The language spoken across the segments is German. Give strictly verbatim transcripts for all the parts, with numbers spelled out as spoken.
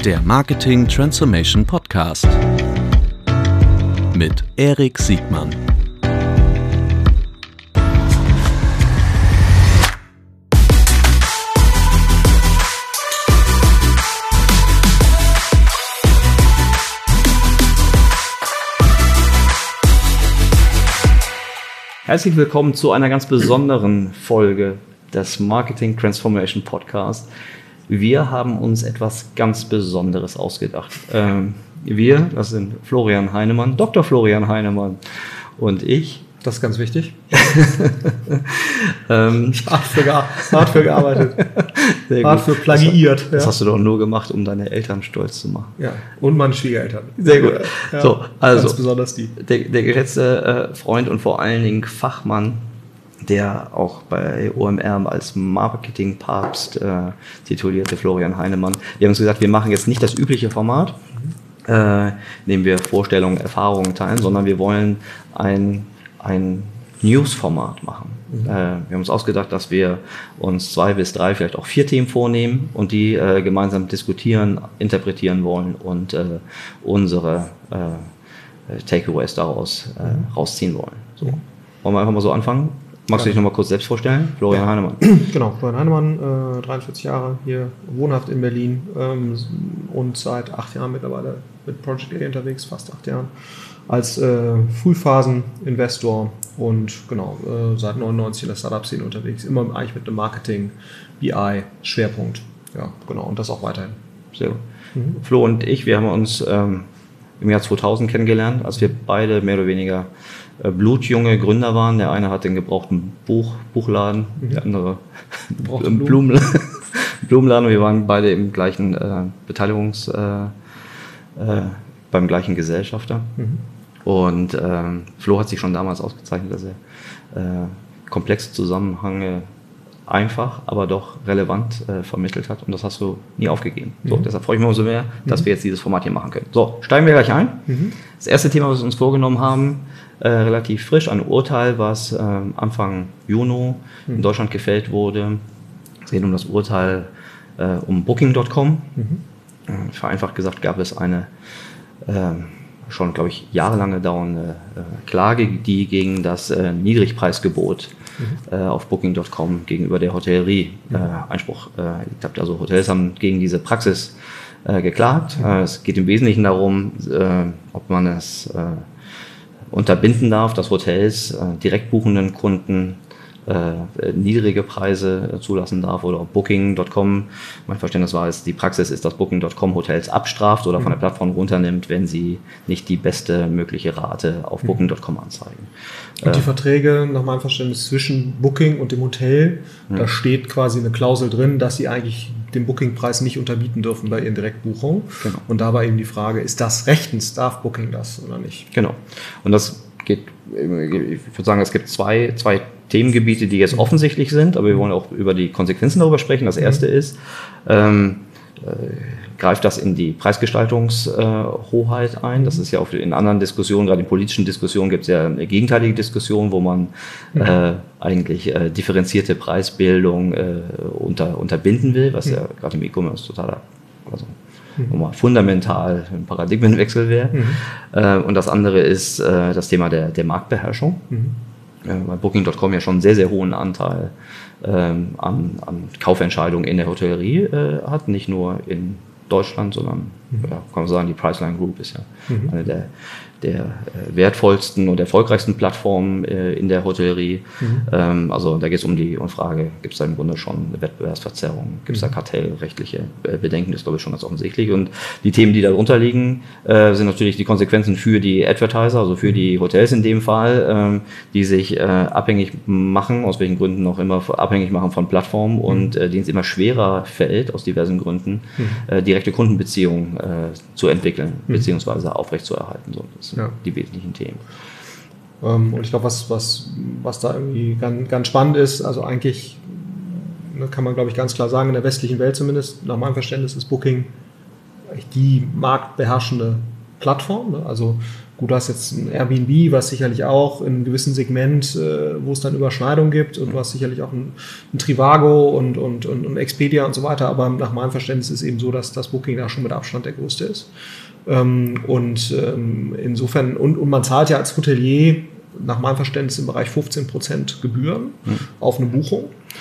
Der Marketing Transformation Podcast mit Erik Siegmann. Herzlich willkommen zu einer ganz besonderen Folge des Marketing Transformation Podcast. Wir haben uns etwas ganz Besonderes ausgedacht. Ähm, wir, das sind Florian Heinemann, Doktor Florian Heinemann und ich. Das ist ganz wichtig. ähm, hart, für ge- hart für gearbeitet. Sehr hart gut. für plagiiert. Das, das ja. hast du doch nur gemacht, um deine Eltern stolz zu machen. Ja, und meine Schwiegereltern. Sehr gut. Ja, so, also, ganz besonders die. Der, der geschätzte äh, Freund und vor allen Dingen Fachmann, der auch bei O M R als Marketing-Papst äh, titulierte Florian Heinemann. Wir haben uns gesagt, wir machen jetzt nicht das übliche Format, mhm. äh, in dem wir Vorstellungen, Erfahrungen teilen, sondern wir wollen ein, ein News-Format machen. Mhm. Äh, wir haben uns ausgedacht, dass wir uns zwei bis drei, vielleicht auch vier Themen vornehmen und die äh, gemeinsam diskutieren, interpretieren wollen und äh, unsere äh, Takeaways daraus äh, mhm. rausziehen wollen. So. Wollen wir einfach mal so anfangen? Magst du dich nochmal kurz selbst vorstellen? Florian ja. Heinemann. Genau, Florian Heinemann, äh, dreiundvierzig Jahre, hier wohnhaft in Berlin ähm, und seit acht Jahren mittlerweile mit Project A unterwegs, fast acht Jahren, als äh, Frühphasen-Investor und genau, äh, seit neunundneunzig in der Startup-Szene unterwegs, immer eigentlich mit einem Marketing, B I-Schwerpunkt. Ja, genau, und das auch weiterhin. Sehr gut. Mhm. Flo und ich, wir haben uns ähm, im Jahr zweitausend kennengelernt, als wir beide mehr oder weniger blutjunge Gründer waren. Der eine hat den gebrauchten Buch, Buchladen, mhm. der andere Blumen. Blumen, Blumenladen. Wir waren beide im gleichen äh, Beteiligungs, äh, äh, beim gleichen Gesellschafter. Mhm. Und äh, Flo hat sich schon damals ausgezeichnet, dass er äh, komplexe Zusammenhänge einfach, aber doch relevant äh, vermittelt hat. Und das hast du nie aufgegeben. Mhm. So, deshalb freue ich mich umso mehr, dass mhm. wir jetzt dieses Format hier machen können. So, steigen wir gleich ein. Mhm. Das erste Thema, was wir uns vorgenommen haben, Äh, relativ frisch, ein Urteil, was äh, Anfang Juni mhm. in Deutschland gefällt wurde. Es geht um das Urteil äh, um Booking Punkt com. Mhm. Äh, vereinfacht gesagt gab es eine äh, schon, glaube ich, jahrelange dauernde äh, Klage, die gegen das äh, Niedrigpreisgebot mhm. äh, auf Booking Punkt com gegenüber der Hotellerie mhm. äh, Einspruch äh, erlegt hat. Also Hotels haben gegen diese Praxis äh, geklagt. Mhm. Äh, es geht im Wesentlichen darum, äh, ob man es äh, unterbinden darf, dass Hotels äh, direkt buchenden Kunden äh, niedrige Preise äh, zulassen darf oder ob Booking Punkt com, mein Verständnis war es, die Praxis ist, dass Booking Punkt com Hotels abstraft oder mhm. von der Plattform runternimmt, wenn sie nicht die beste mögliche Rate auf mhm. Booking Punkt com anzeigen. Und die äh, Verträge, nach meinem Verständnis, zwischen Booking und dem Hotel, mhm. da steht quasi eine Klausel drin, dass sie eigentlich den Booking-Preis nicht unterbieten dürfen bei ihren Direktbuchungen. Genau. Und da war eben die Frage, ist das rechtens, darf Booking das oder nicht? Genau. Und das geht, ich würde sagen, es gibt zwei, zwei Themengebiete, die jetzt mhm. offensichtlich sind, aber wir wollen auch über die Konsequenzen darüber sprechen. Das erste mhm. ist, ähm, äh, greift das in die Preisgestaltungshoheit äh, ein? Das ist ja auch in anderen Diskussionen, gerade in politischen Diskussionen gibt es ja eine gegenteilige Diskussion, wo man mhm. äh, eigentlich äh, differenzierte Preisbildung äh, unter, unterbinden will, was mhm. ja gerade im E-Commerce totaler, also mhm. fundamental ein Paradigmenwechsel wäre. Mhm. Äh, und das andere ist äh, das Thema der, der Marktbeherrschung. Mhm. Äh, weil Booking Punkt com ja schon einen sehr, sehr hohen Anteil ähm, an, an Kaufentscheidungen in der Hotellerie äh, hat, nicht nur in Deutschland, sondern mhm. ja, kann man sagen, die Priceline Group ist ja mhm. eine der, der äh, wertvollsten und erfolgreichsten Plattformen äh, in der Hotellerie. Mhm. Ähm, also da geht es um die um Frage, gibt es da im Grunde schon eine Wettbewerbsverzerrung, gibt es mhm. da kartellrechtliche äh, Bedenken, das ist glaube ich schon ganz offensichtlich. Und die Themen, die darunter liegen, äh, sind natürlich die Konsequenzen für die Advertiser, also für die Hotels in dem Fall, ähm, die sich äh, abhängig machen, aus welchen Gründen auch immer, abhängig machen von Plattformen mhm. und äh, denen es immer schwerer fällt, aus diversen Gründen, mhm. äh, direkte Kundenbeziehungen äh, zu entwickeln, mhm. beziehungsweise aufrechtzuerhalten. So, das sind ja. die wesentlichen Themen. Ähm, und ich glaube, was, was, was da irgendwie ganz, ganz spannend ist, also eigentlich ne, kann man, glaube ich, ganz klar sagen, in der westlichen Welt zumindest, nach meinem Verständnis ist Booking die marktbeherrschende Plattform. Ne? Also gut, du hast jetzt ein Airbnb, was sicherlich auch in einem gewissen Segment, äh, wo es dann Überschneidungen gibt, und du hast sicherlich auch ein, ein Trivago und, und, und, und Expedia und so weiter, aber nach meinem Verständnis ist es eben so, dass das Booking da schon mit Abstand der größte ist. Ähm, und ähm, insofern, und, und man zahlt ja als Hotelier nach meinem Verständnis im Bereich fünfzehn Prozent Gebühren mhm. auf eine Buchung.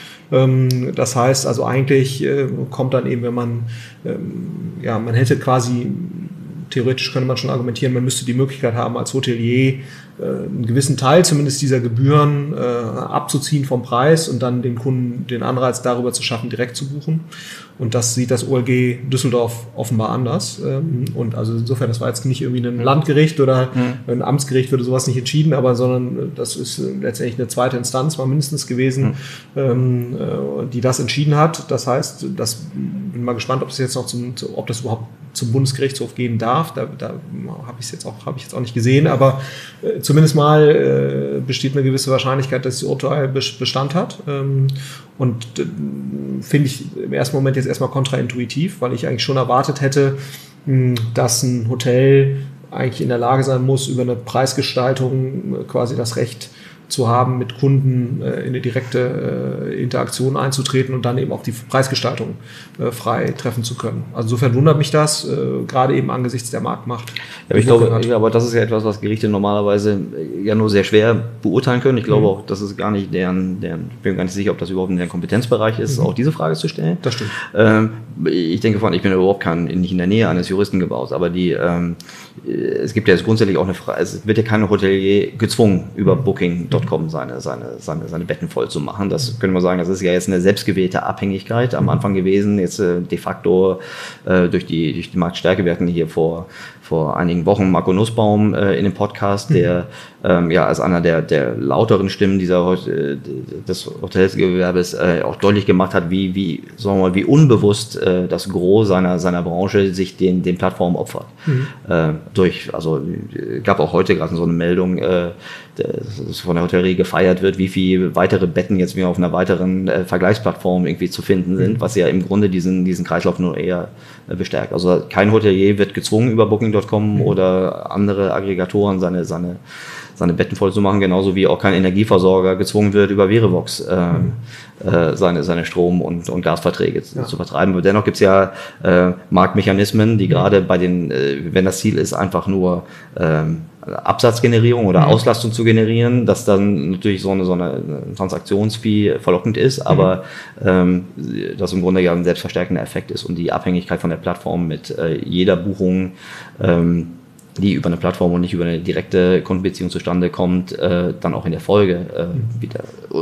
Ähm, das heißt also eigentlich äh, kommt dann eben, wenn man, ähm, ja, man hätte quasi, theoretisch könnte man schon argumentieren, man müsste die Möglichkeit haben, als Hotelier äh, einen gewissen Teil zumindest dieser Gebühren äh, abzuziehen vom Preis und dann den Kunden den Anreiz darüber zu schaffen, direkt zu buchen. Und das sieht das O L G Düsseldorf offenbar anders. Und also insofern, das war jetzt nicht irgendwie ein Landgericht oder ein Amtsgericht würde sowas nicht entschieden, aber sondern das ist letztendlich eine zweite Instanz, war mindestens gewesen, mhm. die das entschieden hat. Das heißt, das, bin mal gespannt, ob es jetzt noch zum, ob das überhaupt zum Bundesgerichtshof gehen darf. Da, da habe ich es jetzt auch, habe ich jetzt auch nicht gesehen, aber äh, zumindest mal äh, besteht eine gewisse Wahrscheinlichkeit, dass das Urteil Bestand hat. Ähm, und äh, finde ich im ersten Moment jetzt erstmal kontraintuitiv, weil ich eigentlich schon erwartet hätte, mh, dass ein Hotel eigentlich in der Lage sein muss, über eine Preisgestaltung äh, quasi das Recht zu haben, mit Kunden äh, in eine direkte äh, Interaktion einzutreten und dann eben auch die Preisgestaltung äh, frei treffen zu können. Also insofern wundert mich das, äh, gerade eben angesichts der Marktmacht. Ja, aber ich glaube, ja, aber das ist ja etwas, was Gerichte normalerweise ja nur sehr schwer beurteilen können. Ich glaube mhm. auch, das ist gar nicht deren, deren, ich bin gar nicht sicher, ob das überhaupt in deren Kompetenzbereich ist, mhm. auch diese Frage zu stellen. Das stimmt. Ähm, ich denke von, ich bin überhaupt kein, nicht in der Nähe eines Juristen gebaut, aber die, ähm, es gibt ja jetzt grundsätzlich auch eine Frage, es wird ja kein Hotelier gezwungen, über Booking Punkt com seine, seine, seine, seine Betten voll zu machen. Das können wir sagen, das ist ja jetzt eine selbstgewählte Abhängigkeit am Anfang gewesen, jetzt äh, de facto äh, durch, die, durch die Marktstärke. Wir hatten hier vor, vor einigen Wochen Marco Nussbaum äh, in dem Podcast, der ähm, ja als einer der, der lauteren Stimmen dieser äh, des Hotelgewerbes äh, auch deutlich gemacht hat, wie, wie, sagen wir mal, wie unbewusst äh, das Gros seiner, seiner Branche sich den, den Plattformen opfert. Mhm. Äh, durch, also gab auch heute gerade so eine Meldung, äh, dass von der Hotellerie gefeiert wird, wie viele weitere Betten jetzt wieder auf einer weiteren äh, Vergleichsplattform irgendwie zu finden sind, mhm. was ja im Grunde diesen, diesen Kreislauf nur eher äh, bestärkt. Also kein Hotelier wird gezwungen, über Booking Punkt com mhm. oder andere Aggregatoren seine, seine, seine Betten voll zu machen, genauso wie auch kein Energieversorger gezwungen wird, über Verivox äh, mhm. äh, seine, seine Strom- und, und Gasverträge ja. zu vertreiben. Aber dennoch gibt es ja äh, Marktmechanismen, die mhm. gerade bei den, äh, wenn das Ziel ist, einfach nur ähm, Absatzgenerierung oder mhm. Auslastung zu generieren, dass dann natürlich so eine, so eine Transaktionsfee verlockend ist, aber mhm. ähm, das im Grunde ja ein selbstverstärkender Effekt ist und die Abhängigkeit von der Plattform mit äh, jeder Buchung, ähm, die über eine Plattform und nicht über eine direkte Kundenbeziehung zustande kommt, äh, dann auch in der Folge äh, mhm. wieder.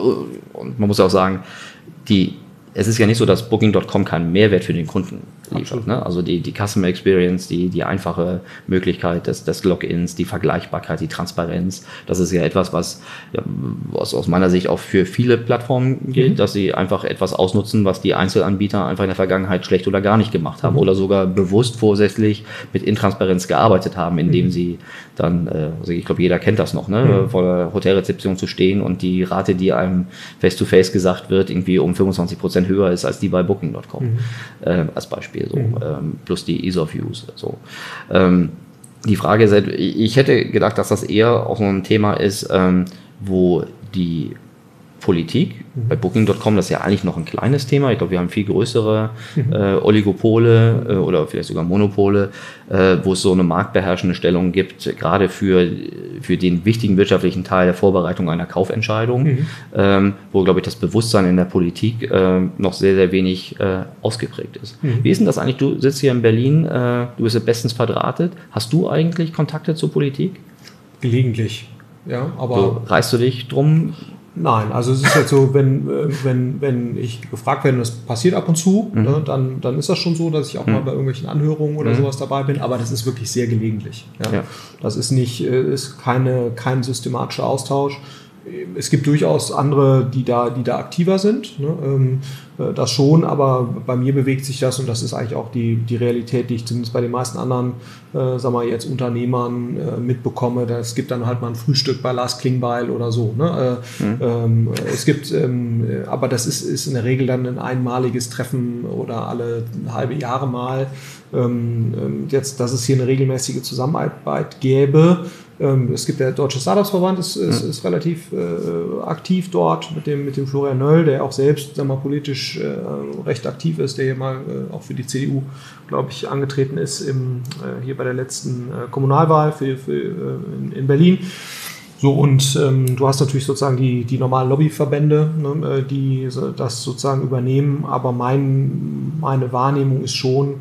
Und man muss auch sagen, die es ist ja nicht so, dass Booking Punkt com keinen Mehrwert für den Kunden liefert. Ne? Also die, die Customer Experience, die, die einfache Möglichkeit des, des Logins, die Vergleichbarkeit, die Transparenz, das ist ja etwas, was, ja, was aus meiner Sicht auch für viele Plattformen gilt, mhm. dass sie einfach etwas ausnutzen, was die Einzelanbieter einfach in der Vergangenheit schlecht oder gar nicht gemacht haben mhm. oder sogar bewusst vorsätzlich mit Intransparenz gearbeitet haben, indem mhm. sie dann, also ich glaube, jeder kennt das noch, ne? Mhm. vor der Hotelrezeption zu stehen und die Rate, die einem face-to-face gesagt wird, irgendwie um fünfundzwanzig Prozent höher ist als die bei Booking Punkt com, mhm. äh, als Beispiel, so, mhm. ähm, plus die Ease of Use. So. Ähm, die Frage ist, ich hätte gedacht, dass das eher auch so ein Thema ist, ähm, wo die Politik, mhm. bei Booking Punkt com, das ist ja eigentlich noch ein kleines Thema, ich glaube, wir haben viel größere mhm. äh, Oligopole äh, oder vielleicht sogar Monopole, äh, wo es so eine marktbeherrschende Stellung gibt, gerade für, für den wichtigen wirtschaftlichen Teil der Vorbereitung einer Kaufentscheidung, mhm. ähm, wo, glaube ich, das Bewusstsein in der Politik äh, noch sehr, sehr wenig äh, ausgeprägt ist. Mhm. Wie ist denn das eigentlich? Du sitzt hier in Berlin, äh, du bist ja bestens verdrahtet. Hast du eigentlich Kontakte zur Politik? Gelegentlich, ja, aber... So, reißt du dich drum? Nein, also es ist jetzt so, wenn, wenn, wenn ich gefragt werde, und das passiert ab und zu, mhm. ne, dann, dann ist das schon so, dass ich auch mhm. mal bei irgendwelchen Anhörungen oder mhm. sowas dabei bin, aber das ist wirklich sehr gelegentlich. Ja. Ja. Das ist nicht, ist keine, kein systematischer Austausch. es gibt durchaus andere, die da, die da aktiver sind, ne? ähm, äh, das schon, aber bei mir bewegt sich das und das ist eigentlich auch die, die Realität, die ich zumindest bei den meisten anderen, äh, sagen wir jetzt Unternehmern äh, mitbekomme. Es gibt dann halt mal ein Frühstück bei Lars Klingbeil oder so. Ne? Äh, mhm. ähm, es gibt, ähm, aber das ist, ist in der Regel dann ein einmaliges Treffen oder alle halbe Jahre mal. Ähm, jetzt, dass es hier eine regelmäßige Zusammenarbeit gäbe. Ähm, es gibt der Deutsche Startups-Verband, ist, ist, ist relativ äh, aktiv dort mit dem, mit dem Florian Nöll, der auch selbst sagen wir, politisch äh, recht aktiv ist, der hier mal äh, auch für die C D U, glaube ich, angetreten ist, im, äh, hier bei der letzten äh, Kommunalwahl für, für, äh, in, in Berlin. So, und ähm, du hast natürlich sozusagen die, die normalen Lobbyverbände, ne, die das sozusagen übernehmen, aber mein, meine Wahrnehmung ist schon,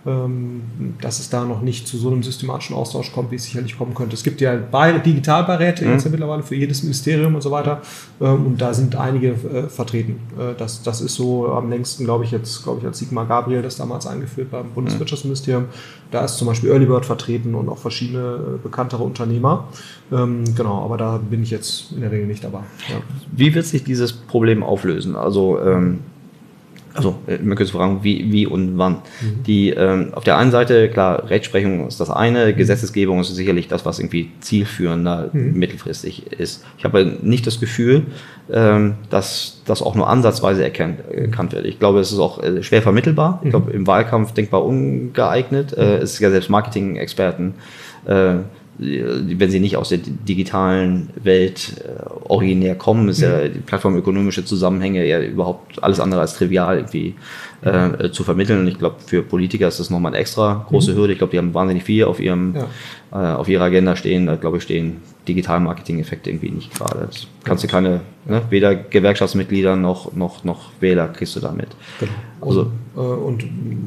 dass es da noch nicht zu so einem systematischen Austausch kommt, wie es sicherlich kommen könnte. Es gibt ja Digitalbeiräte mhm. jetzt ja mittlerweile für jedes Ministerium und so weiter und da sind einige äh, vertreten. Das, das ist so am längsten, glaube ich, jetzt, glaube ich, als Sigmar Gabriel das damals eingeführt beim Bundeswirtschaftsministerium. Da ist zum Beispiel Earlybird vertreten und auch verschiedene bekanntere Unternehmer. Ähm, genau, aber da bin ich jetzt in der Regel nicht dabei. Ja. Wie wird sich dieses Problem auflösen? Also ähm Also, man könnte fragen, wie, wie und wann. Mhm. Die, ähm, auf der einen Seite, klar, Rechtsprechung ist das eine, Gesetzesgebung ist sicherlich das, was irgendwie zielführender mhm. mittelfristig ist. Ich habe nicht das Gefühl, ähm, dass das auch nur ansatzweise erkannt, erkannt wird. Ich glaube, es ist auch äh, schwer vermittelbar. Mhm. Ich glaube, im Wahlkampf denkbar ungeeignet. Äh, es ist ja selbst Marketing-Experten, äh, wenn sie nicht aus der digitalen Welt äh, originär kommen, ist mhm. ja die plattformökonomische Zusammenhänge ja überhaupt alles andere als trivial irgendwie äh, zu vermitteln. Und ich glaube, für Politiker ist das nochmal eine extra große mhm. Hürde. Ich glaube, die haben wahnsinnig viel auf ihrem ja. äh, auf ihrer Agenda stehen. Da glaube ich, stehen Digital-Marketing-Effekte irgendwie nicht gerade. Das kannst du keine, ne, weder Gewerkschaftsmitglieder noch, noch, noch Wähler kriegst du damit. Genau. Also, und, äh, und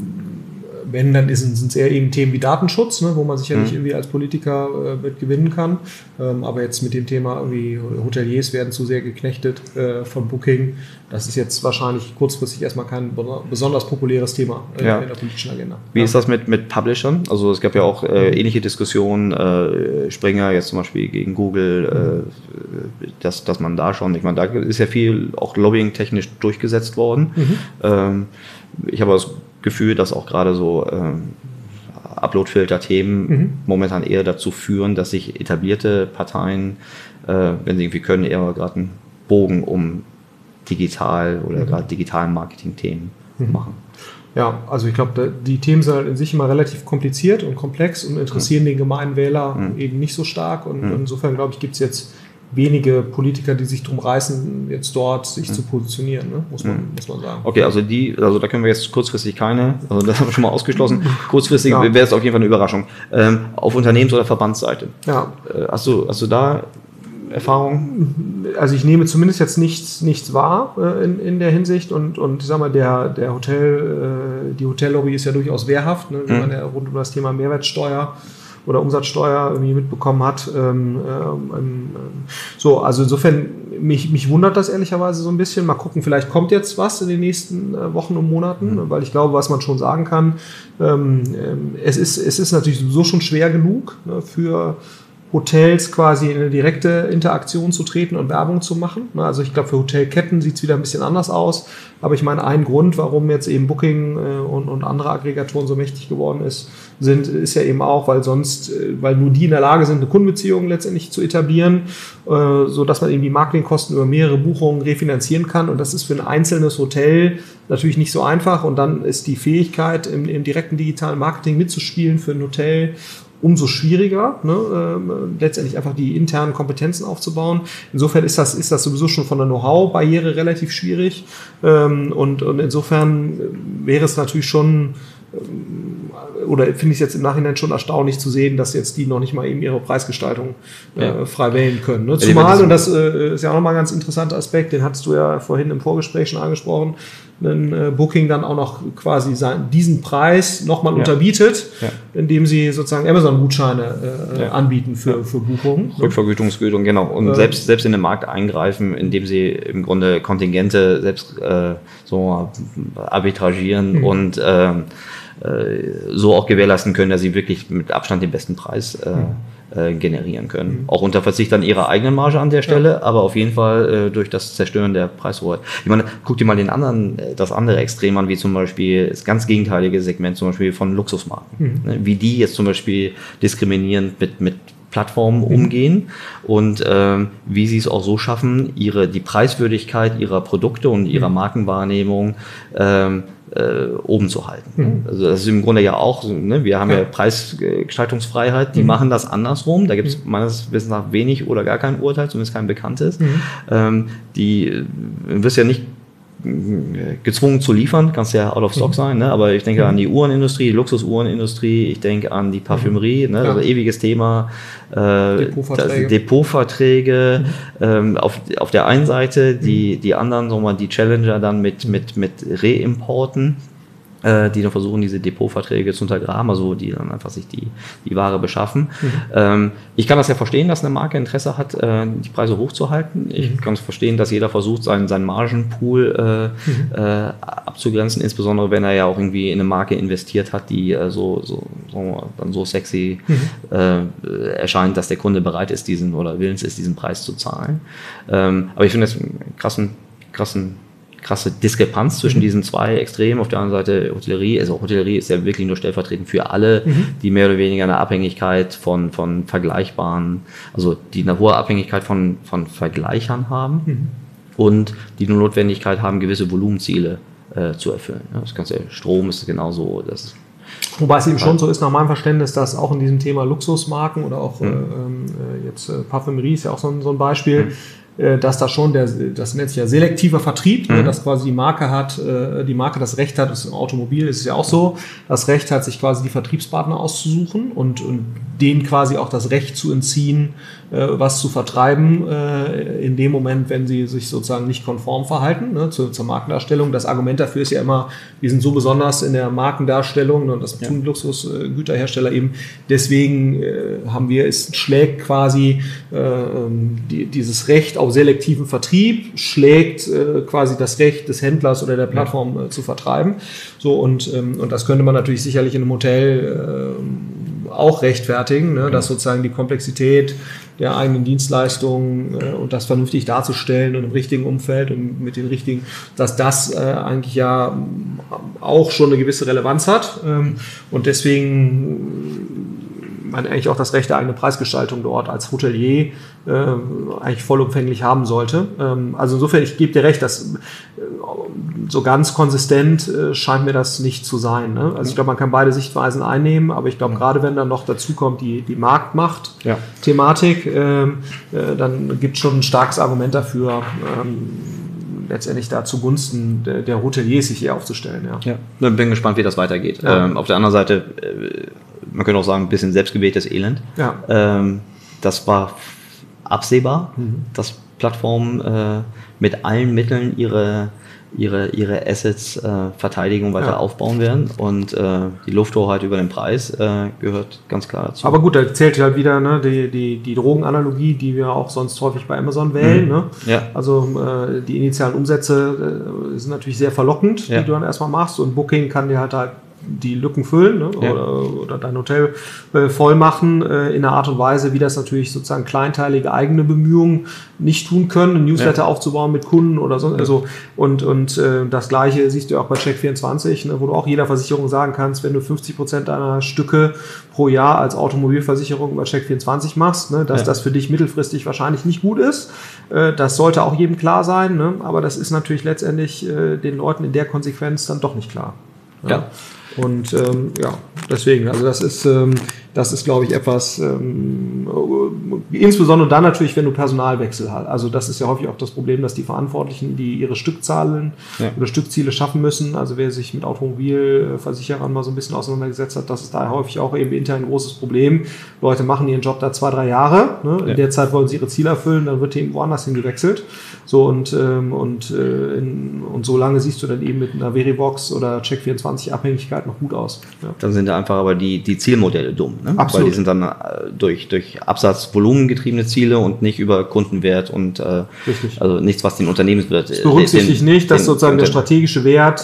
wenn, dann sind es eher eben Themen wie Datenschutz, ne, wo man sicherlich mhm. irgendwie als Politiker äh, mit gewinnen kann. Ähm, aber jetzt mit dem Thema irgendwie Hoteliers werden zu sehr geknechtet äh, von Booking. Das ist jetzt wahrscheinlich kurzfristig erstmal kein besonders populäres Thema äh, ja. in der politischen Agenda. Wie ja. ist das mit, mit Publishern? Also es gab ja auch äh, ähnliche Diskussionen, äh, Springer jetzt zum Beispiel gegen Google, äh, dass, dass man da schon, ich meine, da ist ja viel auch lobbying-technisch durchgesetzt worden. Mhm. Ähm, ich habe das Gefühl, dass auch gerade so ähm, Upload-Filter-Themen mhm. momentan eher dazu führen, dass sich etablierte Parteien, äh, wenn sie irgendwie können, eher gerade einen Bogen um digital oder mhm. gerade digitalen Marketing-Themen mhm. machen. Ja, also ich glaube, die Themen sind halt in sich immer relativ kompliziert und komplex und interessieren mhm. den gemeinen Wähler mhm. eben nicht so stark. Und mhm. insofern, glaube ich, gibt es jetzt wenige Politiker, die sich drum reißen, jetzt dort sich mhm. zu positionieren, ne? muss, man, mhm. muss man sagen. Okay, also die, also da können wir jetzt kurzfristig keine, also das haben wir schon mal ausgeschlossen, kurzfristig ja. wäre es auf jeden Fall eine Überraschung. Ähm, auf Unternehmens- oder Verbandsseite. Ja. Äh, hast du, hast du da Erfahrungen? Also ich nehme zumindest jetzt nichts, nichts wahr äh, in, in der Hinsicht und, und ich sag mal, der, der Hotel, äh, die Hotellobby ist ja durchaus wehrhaft, ne, wie mhm. man ja rund um das Thema Mehrwertsteuer oder Umsatzsteuer irgendwie mitbekommen hat. Ähm, ähm, so, also insofern, mich, mich wundert das ehrlicherweise so ein bisschen. Mal gucken, vielleicht kommt jetzt was in den nächsten äh, Wochen und Monaten, mhm. weil ich glaube, was man schon sagen kann, ähm, es ist, es ist natürlich sowieso schon schwer genug, ne, für Hotels quasi in eine direkte Interaktion zu treten und Werbung zu machen. Also ich glaube, für Hotelketten sieht es wieder ein bisschen anders aus. Aber ich meine, ein Grund, warum jetzt eben Booking und, und andere Aggregatoren so mächtig geworden ist, sind, ist ja eben auch, weil sonst, weil nur die in der Lage sind, eine Kundenbeziehung letztendlich zu etablieren, so dass man eben die Marketingkosten über mehrere Buchungen refinanzieren kann. Und das ist für ein einzelnes Hotel natürlich nicht so einfach. Und dann ist die Fähigkeit, im, im direkten digitalen Marketing mitzuspielen für ein Hotel umso schwieriger, ne, äh, letztendlich einfach die internen Kompetenzen aufzubauen. Insofern ist das, ist das sowieso schon von der Know-how-Barriere relativ schwierig. Ähm, und, und insofern wäre es natürlich schon, ähm, oder finde ich es jetzt im Nachhinein schon erstaunlich zu sehen, dass jetzt die noch nicht mal eben ihre Preisgestaltung äh, ja. frei wählen können. Ne? Zumal, und das äh, ist ja auch nochmal ein ganz interessanter Aspekt, den hattest du ja vorhin im Vorgespräch schon angesprochen, ein äh, Booking dann auch noch quasi sein, diesen Preis nochmal ja. unterbietet, ja. indem sie sozusagen Amazon-Gutscheine äh, ja. anbieten für, ja. für Buchungen. Rückvergütungsgütung, genau. Und äh, selbst, selbst in den Markt eingreifen, indem sie im Grunde Kontingente selbst äh, so arbitragieren mhm. und äh, so auch gewährleisten können, dass sie wirklich mit Abstand den besten Preis äh, äh, generieren können. Mhm. Auch unter Verzicht an ihrer eigenen Marge an der Stelle, ja. aber auf jeden Fall äh, durch das Zerstören der Preishoheit. Ich meine, guck dir mal den anderen, das andere Extrem an, wie zum Beispiel das ganz gegenteilige Segment zum Beispiel von Luxusmarken. Mhm. Wie die jetzt zum Beispiel diskriminierend mit, mit Plattformen mhm. umgehen und ähm, wie sie es auch so schaffen, ihre, die Preiswürdigkeit ihrer Produkte und ihrer Markenwahrnehmung ähm, äh, oben zu halten. Mhm. Also das ist im Grunde ja auch so, ne? Wir haben ja, ja Preisgestaltungsfreiheit, die mhm. machen das andersrum. Da gibt es mhm. meines Wissens nach wenig oder gar kein Urteil, zumindest kein bekanntes. Mhm. Ähm, die äh, wirst ja nicht gezwungen zu liefern, kannst ja out of stock mhm. sein, ne? Aber ich denke mhm. an die Uhrenindustrie, die Luxusuhrenindustrie, ich denke an die Parfümerie, ne? Ja. Also ewiges Thema, äh, Depotverträge, Depotverträge mhm. ähm, auf, auf der einen Seite, die, die anderen, sagen wir mal, die Challenger dann mit, mit, mit Reimporten, äh, die dann versuchen, diese Depotverträge zu untergraben, also die dann einfach sich die, die Ware beschaffen. Mhm. Ähm, ich kann das ja verstehen, dass eine Marke Interesse hat, äh, die Preise hochzuhalten. Ich mhm. kann es verstehen, dass jeder versucht, seinen, seinen Margenpool äh, mhm. äh, abzugrenzen, insbesondere wenn er ja auch irgendwie in eine Marke investiert hat, die äh, so, so, sagen wir mal, dann so sexy mhm. äh, erscheint, dass der Kunde bereit ist, diesen oder willens ist, diesen Preis zu zahlen. Ähm, aber ich finde das einen krassen, krassen krasse Diskrepanz zwischen mhm. diesen zwei Extremen. Auf der anderen Seite Hotellerie, also Hotellerie ist ja wirklich nur stellvertretend für alle, mhm. die mehr oder weniger eine Abhängigkeit von, von vergleichbaren, also die eine hohe Abhängigkeit von, von Vergleichern haben mhm. und die eine Notwendigkeit haben, gewisse Volumenziele äh, zu erfüllen. Ja, das ganze Strom ist genauso, das ist Wobei es eben schon so ist, nach meinem Verständnis, dass auch in diesem Thema Luxusmarken oder auch mhm. äh, jetzt äh, Parfümerie ist ja auch so ein, so ein Beispiel, mhm. dass da schon der, das nennt sich ja selektiver Vertrieb, mhm. dass quasi die Marke hat, die Marke das Recht hat, das Automobil ist es ja auch so, das Recht hat, sich quasi die Vertriebspartner auszusuchen und, und denen quasi auch das Recht zu entziehen, was zu vertreiben, in dem Moment, wenn sie sich sozusagen nicht konform verhalten, ne, zur, zur Markendarstellung. Das Argument dafür ist ja immer, wir sind so besonders in der Markendarstellung und das tun ja. Luxusgüterhersteller eben. Deswegen haben wir, es schlägt quasi die, dieses Recht auf selektiven Vertrieb, schlägt äh, quasi das Recht des Händlers oder der Plattform äh, zu vertreiben. So, und, ähm, und das könnte man natürlich sicherlich in einem Hotel äh, auch rechtfertigen, ne, dass sozusagen die Komplexität der eigenen Dienstleistungen äh, und das vernünftig darzustellen und im richtigen Umfeld und mit den richtigen, dass das äh, eigentlich ja auch schon eine gewisse Relevanz hat. Ähm, und deswegen man eigentlich auch das Recht der eigenen Preisgestaltung dort als Hotelier äh, eigentlich vollumfänglich haben sollte. Ähm, also insofern, ich gebe dir recht, dass äh, so ganz konsistent äh, scheint mir das nicht zu sein. Ne? Also ich glaube, man kann beide Sichtweisen einnehmen, aber ich glaube, ja. gerade wenn dann noch dazu kommt die, die Marktmacht-Thematik, ja. äh, äh, dann gibt es schon ein starkes Argument dafür, ähm, letztendlich da zugunsten der, der Hoteliers sich hier aufzustellen. Ja. Ja. Bin gespannt, wie das weitergeht. Ja. Ähm, auf der anderen Seite, äh, man könnte auch sagen, ein bisschen selbstgewähltes Elend. Ja. Ähm, das war absehbar, mhm. dass Plattformen äh, mit allen Mitteln ihre, ihre, ihre Assets äh, verteidigen und weiter ja. aufbauen werden. Und äh, die Lufthoheit über den Preis äh, gehört ganz klar dazu. Aber gut, da zählt halt wieder ne, die, die, die Drogenanalogie, die wir auch sonst häufig bei Amazon wählen. Mhm. Ne? Ja. Also äh, die initialen Umsätze äh, sind natürlich sehr verlockend, ja. die du dann erstmal machst. Und Booking kann dir halt halt die Lücken füllen ne? ja. oder, oder dein Hotel äh, voll machen äh, in einer Art und Weise, wie das natürlich sozusagen kleinteilige eigene Bemühungen nicht tun können, ein Newsletter ja. aufzubauen mit Kunden oder so. Also, und und äh, das Gleiche siehst du auch bei Check vierundzwanzig, ne? Wo du auch jeder Versicherung sagen kannst, wenn du fünfzig Prozent deiner Stücke pro Jahr als Automobilversicherung über Check vierundzwanzig machst, ne? dass ja. das für dich mittelfristig wahrscheinlich nicht gut ist. Äh, das sollte auch jedem klar sein, ne? Aber das ist natürlich letztendlich äh, den Leuten in der Konsequenz dann doch nicht klar. Ja. ja. Und ähm, ja, deswegen, also das ist, ähm, das ist, glaube ich, etwas, ähm, insbesondere dann natürlich, wenn du Personalwechsel hast. Also das ist ja häufig auch das Problem, dass die Verantwortlichen, die ihre Stückzahlen ja. oder Stückziele schaffen müssen, also wer sich mit Automobilversicherern mal so ein bisschen auseinandergesetzt hat, das ist da häufig auch eben intern ein großes Problem. Leute machen ihren Job da zwei, drei Jahre, ne? In ja. der Zeit wollen sie ihre Ziele erfüllen, dann wird eben woanders hingewechselt. So und, ähm, und, äh, in, und so lange siehst du dann eben mit einer Verivox oder Check vierundzwanzig Abhängigkeit noch gut aus. Ja. Dann sind da einfach aber die, die Zielmodelle dumm. Ne? Absolut. Weil die sind dann äh, durch, durch Absatzvolumen getriebene Ziele und nicht über Kundenwert und äh, also nichts, was den Unternehmenswert... Das berücksichtigt den, nicht, dass den, sozusagen der strategische Wert ja.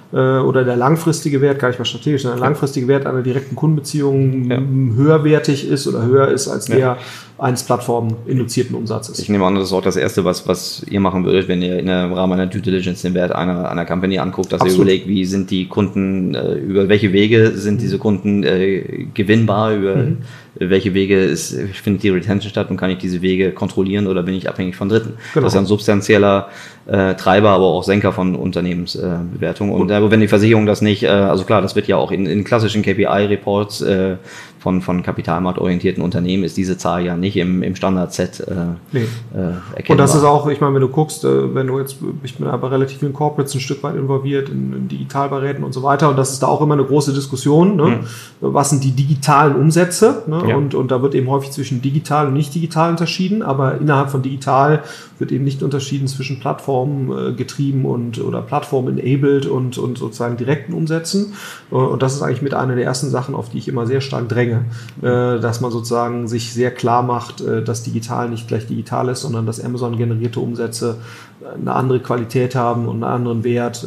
äh, oder der langfristige Wert, gar nicht mal strategisch, sondern der langfristige Wert einer direkten Kundenbeziehung ja. höherwertig ist oder höher ist als der ja. eines plattforminduzierten Umsatzes. Ich nehme an, das ist auch das Erste, was, was ihr machen würdet, wenn ihr im Rahmen einer Due Diligence den Wert einer, einer Company anguckt, dass Absolut. ihr überlegt, wie sind die Kunden, äh, über welche Wege sind diese Kunden äh, gewinnbar, über mhm. welche Wege ist, findet die Retention statt und kann ich diese Wege kontrollieren oder bin ich abhängig von Dritten? Genau. Das ist ein substanzieller äh, Treiber, aber auch Senker von Unternehmensbewertungen. Äh, und äh, wenn die Versicherung das nicht, äh, also klar, das wird ja auch in, in klassischen K P I-Reports äh, von, von kapitalmarktorientierten Unternehmen ist diese Zahl ja nicht im, im Standard-Set äh, nee. äh, erkennbar. Und das ist auch, ich meine, wenn du guckst, äh, wenn du jetzt, ich bin aber relativ in Corporates ein Stück weit involviert, in, in Digitalberäten und so weiter, und das ist da auch immer eine große Diskussion, ne? Mhm. Was sind die digitalen Umsätze? Ne? Ja. Und, und da wird eben häufig zwischen digital und nicht digital unterschieden, aber innerhalb von digital wird eben nicht unterschieden zwischen Plattformen äh, getrieben und oder Plattform-enabled und, und sozusagen direkten Umsätzen. Und das ist eigentlich mit einer der ersten Sachen, auf die ich immer sehr stark dränge, äh, dass man sozusagen sich sehr klar macht, äh, dass digital nicht gleich digital ist, sondern dass Amazon generierte Umsätze eine andere Qualität haben und einen anderen Wert.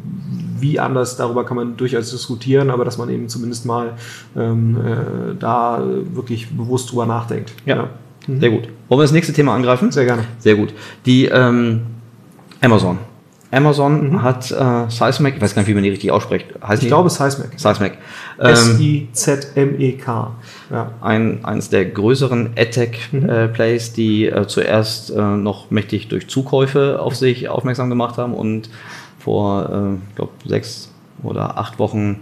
Wie anders, darüber kann man durchaus diskutieren, aber dass man eben zumindest mal ähm, äh, da wirklich bewusst drüber nachdenkt. Ja. Ja. Mhm. Sehr gut. Wollen wir das nächste Thema angreifen? Sehr gerne. Sehr gut. Die ähm, Amazon. Amazon mhm. hat äh, Sizmek, ich weiß gar nicht, wie man die richtig ausspricht. Heißt ich die? glaube Sizmek. Sizmek. Ähm, S I Z M E K. Ja. Ein, eines der größeren AdTech-Plays, mhm. äh, die äh, zuerst äh, noch mächtig durch Zukäufe auf sich aufmerksam gemacht haben und vor, äh, ich glaube, sechs oder acht Wochen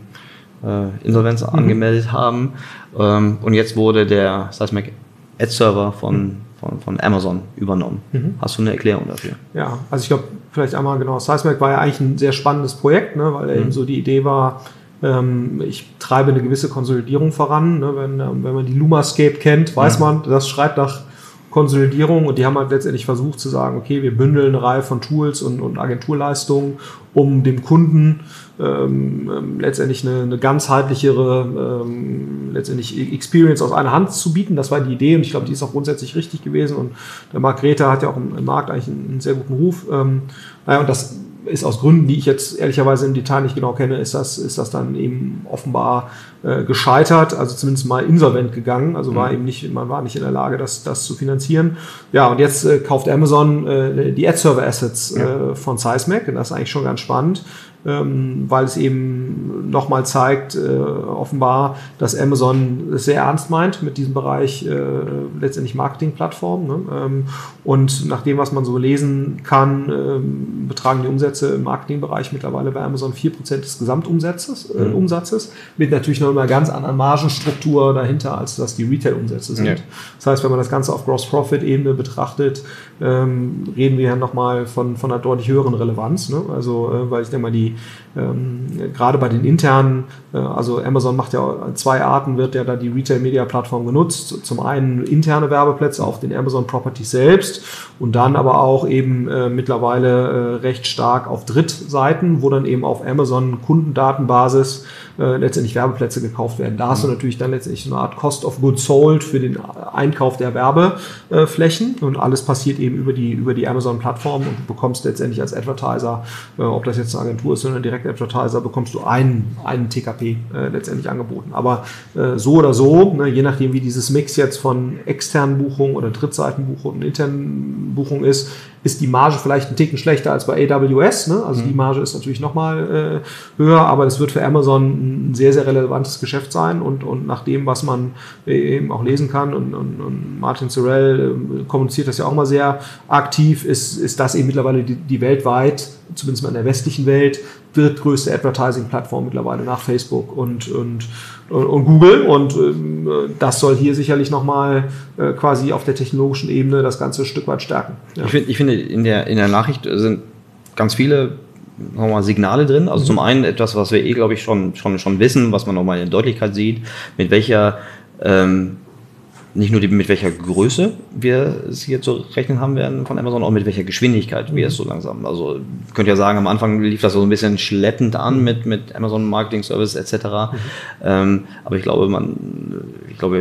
äh, Insolvenz mhm. angemeldet haben. Ähm, und jetzt wurde der Sizmek Ad-Server von, mhm. von, von Amazon übernommen. Mhm. Hast du eine Erklärung dafür? Ja, also ich glaube, vielleicht einmal genau, Sizmek war ja eigentlich ein sehr spannendes Projekt, ne, weil mhm. eben so die Idee war, ähm, ich treibe eine gewisse Konsolidierung voran. Ne, wenn, wenn man die Lumascape kennt, weiß mhm. man, das schreit nach Konsolidierung, und die haben halt letztendlich versucht zu sagen, okay, wir bündeln eine Reihe von Tools und, und Agenturleistungen, um dem Kunden ähm, ähm, letztendlich eine, eine ganzheitlichere ähm, letztendlich Experience aus einer Hand zu bieten. Das war die Idee, und ich glaube, die ist auch grundsätzlich richtig gewesen, und der Marc Greta hat ja auch im, im Markt eigentlich einen, einen sehr guten Ruf. Ähm, naja, und das ist aus Gründen, die ich jetzt ehrlicherweise im Detail nicht genau kenne, ist das, ist das dann eben offenbar äh, gescheitert, also zumindest mal insolvent gegangen, also war mhm. eben nicht, man war nicht in der Lage, das, das zu finanzieren. Ja, und jetzt äh, kauft Amazon äh, die Ad-Server-Assets ja. äh, von Sizmek, und das ist eigentlich schon ganz spannend, ähm, weil es eben nochmal zeigt, äh, offenbar, dass Amazon es sehr ernst meint mit diesem Bereich äh, letztendlich Marketingplattform. Ne? Ähm, und nach dem, was man so lesen kann, ähm, betragen die Umsätze im Marketingbereich mittlerweile bei Amazon vier Prozent des Gesamtumsatzes, äh, mhm. Umsatzes, mit natürlich noch einer ganz anderen Margenstruktur dahinter, als das die Retail-Umsätze sind. Ja. Das heißt, wenn man das Ganze auf Gross-Profit-Ebene betrachtet, ähm, reden wir ja nochmal von, von einer deutlich höheren Relevanz. Ne? Also, äh, weil ich denke mal, die ähm, gerade bei den internen, äh, also Amazon macht ja zwei Arten, wird ja da die Retail-Media-Plattform genutzt. Zum einen interne Werbeplätze auf den Amazon Properties selbst, und dann aber auch eben äh, mittlerweile äh, recht stark auf Drittseiten, wo dann eben auf Amazon Kundendatenbasis äh, letztendlich Werbeplätze gekauft werden. Da hast du natürlich dann letztendlich eine Art Cost of Goods Sold für den Einkauf der Werbeflächen, und alles passiert eben über die, über die Amazon-Plattform, und du bekommst letztendlich als Advertiser, äh, ob das jetzt eine Agentur ist oder ein Direct-Advertiser, bekommst du einen, einen T K P äh, letztendlich angeboten. Aber äh, so oder so, ne, je nachdem wie dieses Mix jetzt von externen Buchungen oder Drittseitenbuchungen und internen Buchungen ist, ist die Marge vielleicht ein Ticken schlechter als bei A W S. Ne? Also mhm. die Marge ist natürlich nochmal äh, höher, aber das wird für Amazon ein sehr, sehr relevantes Geschäft sein. Und, und nach dem, was man eben auch lesen kann, und, und, und Martin Sorrell äh, kommuniziert das ja auch mal sehr aktiv, ist, ist das eben mittlerweile die, die weltweit, zumindest mal in der westlichen Welt, drittgrößte Advertising-Plattform mittlerweile nach Facebook und, und, und, und Google. Und ähm, das soll hier sicherlich nochmal äh, quasi auf der technologischen Ebene das Ganze ein Stück weit stärken. Ja. Ich, find, ich finde, in der, in der Nachricht sind ganz viele nochmal Signale drin. Also mhm. zum einen etwas, was wir eh, glaube ich, schon, schon, schon wissen, was man nochmal in Deutlichkeit sieht, mit welcher ähm, nicht nur die, mit welcher Größe wir es hier zu rechnen haben werden von Amazon, auch mit welcher Geschwindigkeit wir es so langsam. Also ich könnte ja sagen, am Anfang lief das so ein bisschen schleppend an mhm. mit, mit Amazon Marketing Service et cetera. Mhm. Ähm, aber ich glaube, man, ich glaube,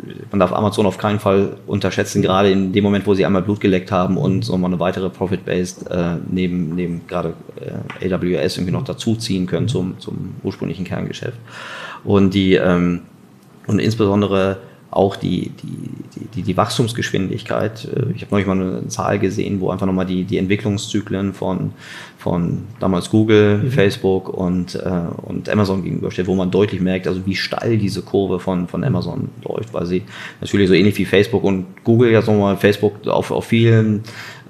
man darf Amazon auf keinen Fall unterschätzen, gerade in dem Moment, wo sie einmal Blut geleckt haben und so mal eine weitere Profit-Based äh, neben, neben gerade äh, A W S irgendwie noch dazuziehen können zum, zum ursprünglichen Kerngeschäft. Und die ähm, und insbesondere auch die, die, die, die Wachstumsgeschwindigkeit. Ich habe neulich mal eine Zahl gesehen, wo einfach nochmal die, die Entwicklungszyklen von, von damals Google, mhm. Facebook und, äh, und Amazon gegenübersteht, wo man deutlich merkt, also wie steil diese Kurve von, von Amazon läuft, weil sie natürlich so ähnlich wie Facebook und Google, ja so mal Facebook auf, auf vielen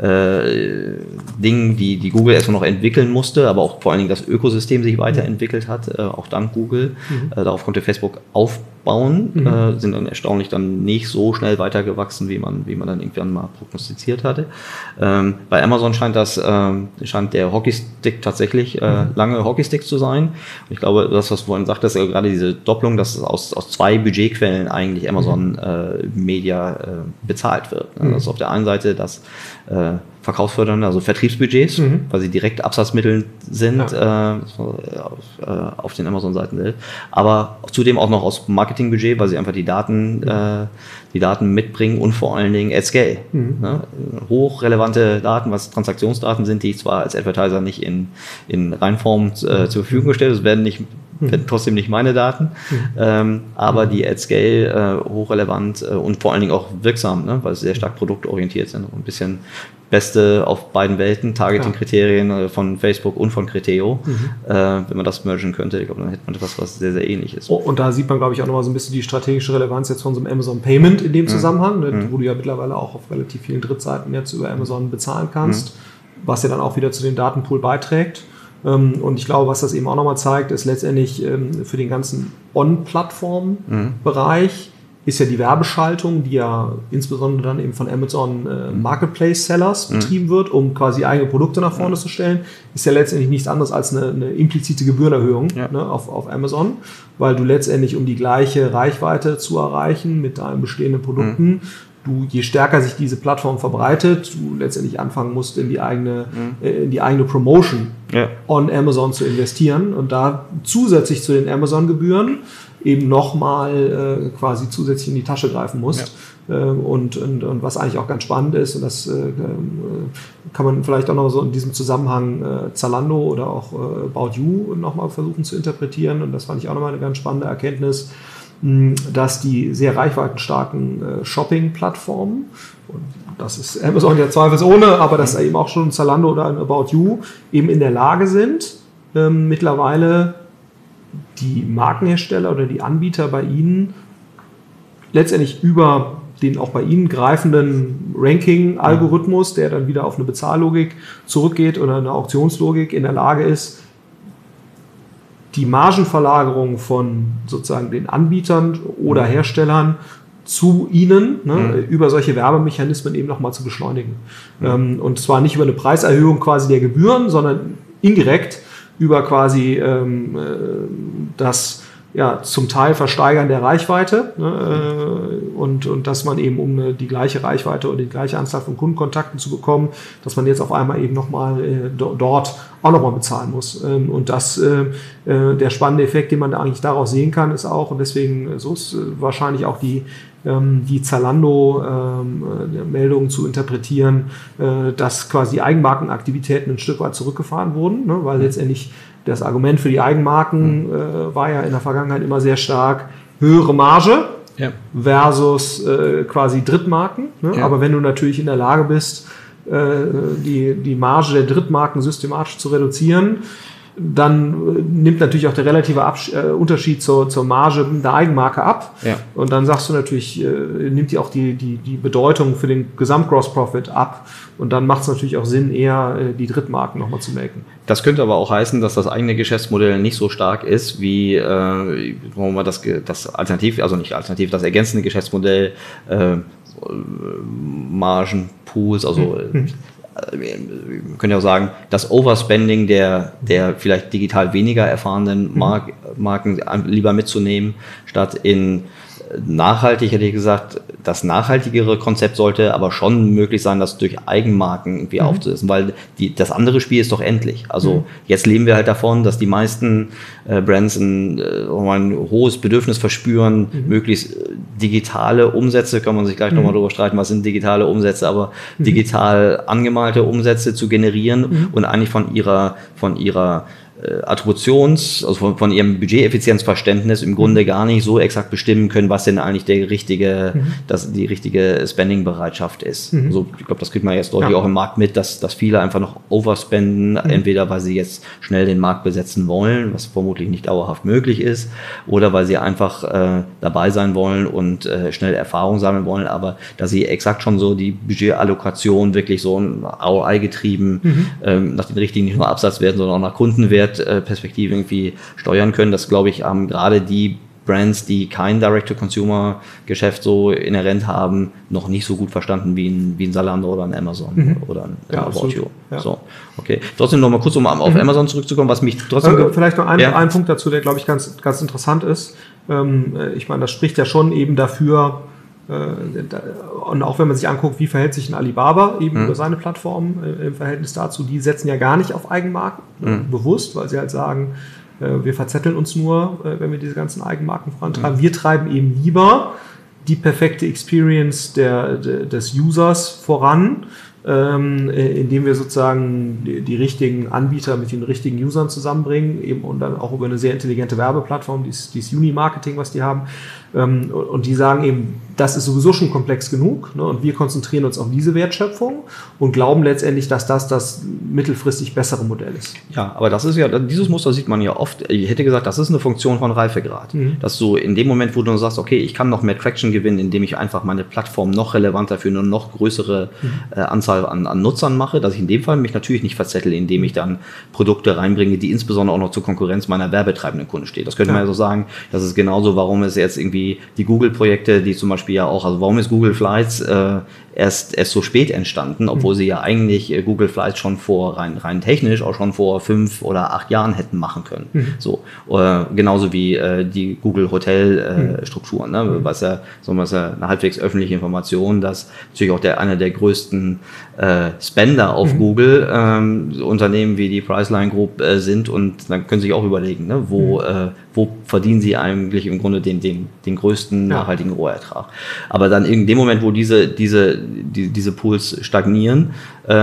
äh, Dingen, die, die Google erstmal noch entwickeln musste, aber auch vor allen Dingen das Ökosystem sich weiterentwickelt hat, äh, auch dank Google. Mhm. Äh, darauf konnte Facebook aufbauen, mhm. äh, sind dann erstaunlich dann nicht so schnell weitergewachsen, wie man, wie man dann irgendwann mal prognostiziert hatte. Ähm, bei Amazon scheint das, ähm, scheint der Hockeystick tatsächlich äh, mhm. lange Hockeystick zu sein. Und ich glaube, das, was du vorhin sagtest, also gerade diese Doppelung, dass aus, aus zwei Budgetquellen eigentlich Amazon mhm. äh, Media äh, bezahlt wird. Mhm. Das ist auf der einen Seite das äh, verkaufsfördernde, also Vertriebsbudgets, mhm. weil sie direkt Absatzmittel sind ja. äh, auf, äh, auf den Amazon-Seiten selbst, aber zudem auch noch aus Marketingbudget, weil sie einfach die Daten, mhm. äh, die Daten mitbringen und vor allen Dingen at scale. Mhm. Ne? Hochrelevante Daten, was Transaktionsdaten sind, die ich zwar als Advertiser nicht in, in Reinform äh, zur Verfügung gestellt, das werden nicht werden trotzdem nicht meine Daten, mhm. ähm, aber die at scale äh, hochrelevant äh, und vor allen Dingen auch wirksam, ne? Weil sie sehr stark produktorientiert sind und ein bisschen Beste auf beiden Welten, Targeting-Kriterien ja. von Facebook und von Criteo, mhm. äh, wenn man das mergen könnte, ich glaube, dann hätte man etwas, was sehr, sehr ähnlich ist. Oh, und da sieht man, glaube ich, auch nochmal so ein bisschen die strategische Relevanz jetzt von so einem Amazon Payment in dem Zusammenhang, mhm. ne, wo du ja mittlerweile auch auf relativ vielen Drittseiten jetzt über Amazon bezahlen kannst, mhm. was ja dann auch wieder zu dem Datenpool beiträgt. Und ich glaube, was das eben auch nochmal zeigt, ist letztendlich für den ganzen On-Plattform-Bereich mhm. ist ja die Werbeschaltung, die ja insbesondere dann eben von Amazon Marketplace-Sellers mhm. betrieben wird, um quasi eigene Produkte nach vorne mhm. zu stellen, ist ja letztendlich nichts anderes als eine, eine implizite Gebührenerhöhung ja. ne, auf, auf Amazon, weil du letztendlich, um die gleiche Reichweite zu erreichen mit deinen bestehenden Produkten, mhm. du, je stärker sich diese Plattform verbreitet, du letztendlich anfangen musst, in die eigene, mhm. äh, in die eigene Promotion ja. on Amazon zu investieren und da zusätzlich zu den Amazon-Gebühren eben nochmal äh, quasi zusätzlich in die Tasche greifen musst. Ja. Äh, und, und, und was eigentlich auch ganz spannend ist, und das äh, kann man vielleicht auch noch so in diesem Zusammenhang äh, Zalando oder auch äh, About You nochmal versuchen zu interpretieren. Und das fand ich auch nochmal eine ganz spannende Erkenntnis, dass die sehr reichweitenstarken äh, Shopping-Plattformen, und das ist Amazon ja zweifelsohne, aber dass eben auch schon Zalando oder ein About You eben in der Lage sind, ähm, mittlerweile die Markenhersteller oder die Anbieter bei ihnen letztendlich über den auch bei ihnen greifenden Ranking-Algorithmus, der dann wieder auf eine Bezahllogik zurückgeht oder eine Auktionslogik, in der Lage ist, die Margenverlagerung von sozusagen den Anbietern oder Herstellern zu ihnen ne, mhm. über solche Werbemechanismen eben nochmal zu beschleunigen. Mhm. Ähm, und zwar nicht über eine Preiserhöhung quasi der Gebühren, sondern indirekt über quasi ähm, das ja, zum Teil Versteigern der Reichweite ne, äh, und, und dass man eben, um eine, die gleiche Reichweite oder die gleiche Anzahl von Kundenkontakten zu bekommen, dass man jetzt auf einmal eben nochmal äh, do, dort auch nochmal bezahlen muss. Ähm, und das, äh, äh, der spannende Effekt, den man da eigentlich daraus sehen kann, ist auch, und deswegen so ist äh, wahrscheinlich auch die, ähm, die Zalando-Meldung ähm, zu interpretieren, äh, dass quasi Eigenmarkenaktivitäten ein Stück weit zurückgefahren wurden, ne, weil letztendlich das Argument für die Eigenmarken äh, war ja in der Vergangenheit immer sehr stark höhere Marge ja. versus äh, quasi Drittmarken. Ne? Ja. Aber wenn du natürlich in der Lage bist, äh, die, die Marge der Drittmarken systematisch zu reduzieren, dann äh, nimmt natürlich auch der relative Abs- äh, Unterschied zur, zur Marge der Eigenmarke ab. Ja. Und dann sagst du natürlich, äh, nimmt die auch die, die, die Bedeutung für den Gesamtgross-Profit ab. Und dann macht es natürlich auch Sinn, eher äh, die Drittmarken nochmal zu melken. Das könnte aber auch heißen, dass das eigene Geschäftsmodell nicht so stark ist, wie äh, wollen wir das, das Alternativ, also nicht Alternativ, das ergänzende Geschäftsmodell, äh, Margenpools, also hm. wir können ja auch sagen, das Overspending der, der vielleicht digital weniger erfahrenen Mark- Marken lieber mitzunehmen, statt in nachhaltig, hätte ich gesagt, das nachhaltigere Konzept sollte aber schon möglich sein, das durch Eigenmarken irgendwie mhm. aufzusetzen, weil die, das andere Spiel ist doch endlich. Also mhm. jetzt leben wir halt davon, dass die meisten äh, Brands ein, äh, ein hohes Bedürfnis verspüren, mhm. möglichst äh, digitale Umsätze, kann man sich gleich mhm. nochmal drüber streiten, was sind digitale Umsätze, aber mhm. digital angemalte Umsätze zu generieren mhm. und eigentlich von ihrer, von ihrer Attributions-, also von, von ihrem Budgeteffizienzverständnis im Grunde gar nicht so exakt bestimmen können, was denn eigentlich der richtige, mhm. das, die richtige Spending-Bereitschaft ist. Mhm. Also ich glaube, das kriegt man jetzt deutlich ja. auch im Markt mit, dass, dass viele einfach noch overspenden, mhm. entweder weil sie jetzt schnell den Markt besetzen wollen, was vermutlich nicht dauerhaft möglich ist, oder weil sie einfach äh, dabei sein wollen und äh, schnell Erfahrung sammeln wollen, aber dass sie exakt schon so die Budgetallokation wirklich so ein R O I getrieben mhm. ähm, nach den richtigen, nicht nur Absatzwerten, sondern auch nach Kundenwert Perspektive irgendwie steuern können. Das, glaube ich, haben gerade die Brands, die kein Direct-to-Consumer-Geschäft so inhärent haben, noch nicht so gut verstanden wie ein, wie ein Zalando oder ein Amazon mhm. oder ein ja, About You. Ja. So, okay. Trotzdem noch mal kurz, um auf mhm. Amazon zurückzukommen, was mich trotzdem... Also, vielleicht noch ein, ja. ein Punkt dazu, der, glaube ich, ganz, ganz interessant ist. Ähm, ich meine, das spricht ja schon eben dafür, und auch wenn man sich anguckt, wie verhält sich ein Alibaba eben mhm. über seine Plattform äh, im Verhältnis dazu, die setzen ja gar nicht auf Eigenmarken, mhm. äh, bewusst, weil sie halt sagen, äh, wir verzetteln uns nur, äh, wenn wir diese ganzen Eigenmarken vorantreiben. Mhm. Wir treiben eben lieber die perfekte Experience der, de, des Users voran, ähm, indem wir sozusagen die, die richtigen Anbieter mit den richtigen Usern zusammenbringen, eben und dann auch über eine sehr intelligente Werbeplattform, dieses, dieses Uni-Marketing, was die haben. Ähm, und die sagen eben, das ist sowieso schon komplex genug, ne, und wir konzentrieren uns auf diese Wertschöpfung und glauben letztendlich, dass das das mittelfristig bessere Modell ist. Ja, aber das ist ja, dieses Muster sieht man ja oft. Ich hätte gesagt, das ist eine Funktion von Reifegrad. Mhm. Dass du in dem Moment, wo du sagst, okay, ich kann noch mehr Traction gewinnen, indem ich einfach meine Plattform noch relevanter für eine noch größere mhm. äh, Anzahl an, an Nutzern mache, dass ich in dem Fall mich natürlich nicht verzettel, indem ich dann Produkte reinbringe, die insbesondere auch noch zur Konkurrenz meiner werbetreibenden Kunden stehen. Das könnte ja. man ja so sagen, das ist genauso, warum es jetzt irgendwie die Google-Projekte, die zum Beispiel ja auch, also warum ist Google Flights äh, erst, erst so spät entstanden, obwohl mhm. sie ja eigentlich äh, Google Flights schon vor, rein, rein technisch, auch schon vor fünf oder acht Jahren hätten machen können. Mhm. So, äh, genauso wie äh, die Google Hotel-Strukturen, äh, mhm. ne? was ja, so was ja eine halbwegs öffentliche Information, dass natürlich auch der, einer der größten äh, Spender auf mhm. Google ähm, Unternehmen wie die Priceline Group äh, sind, und dann können Sie sich auch überlegen, ne? wo, mhm. äh, wo verdienen Sie eigentlich im Grunde den, den, den größten ja. nachhaltigen Rohertrag. Aber dann in dem Moment, wo diese, diese, die, diese Pools stagnieren,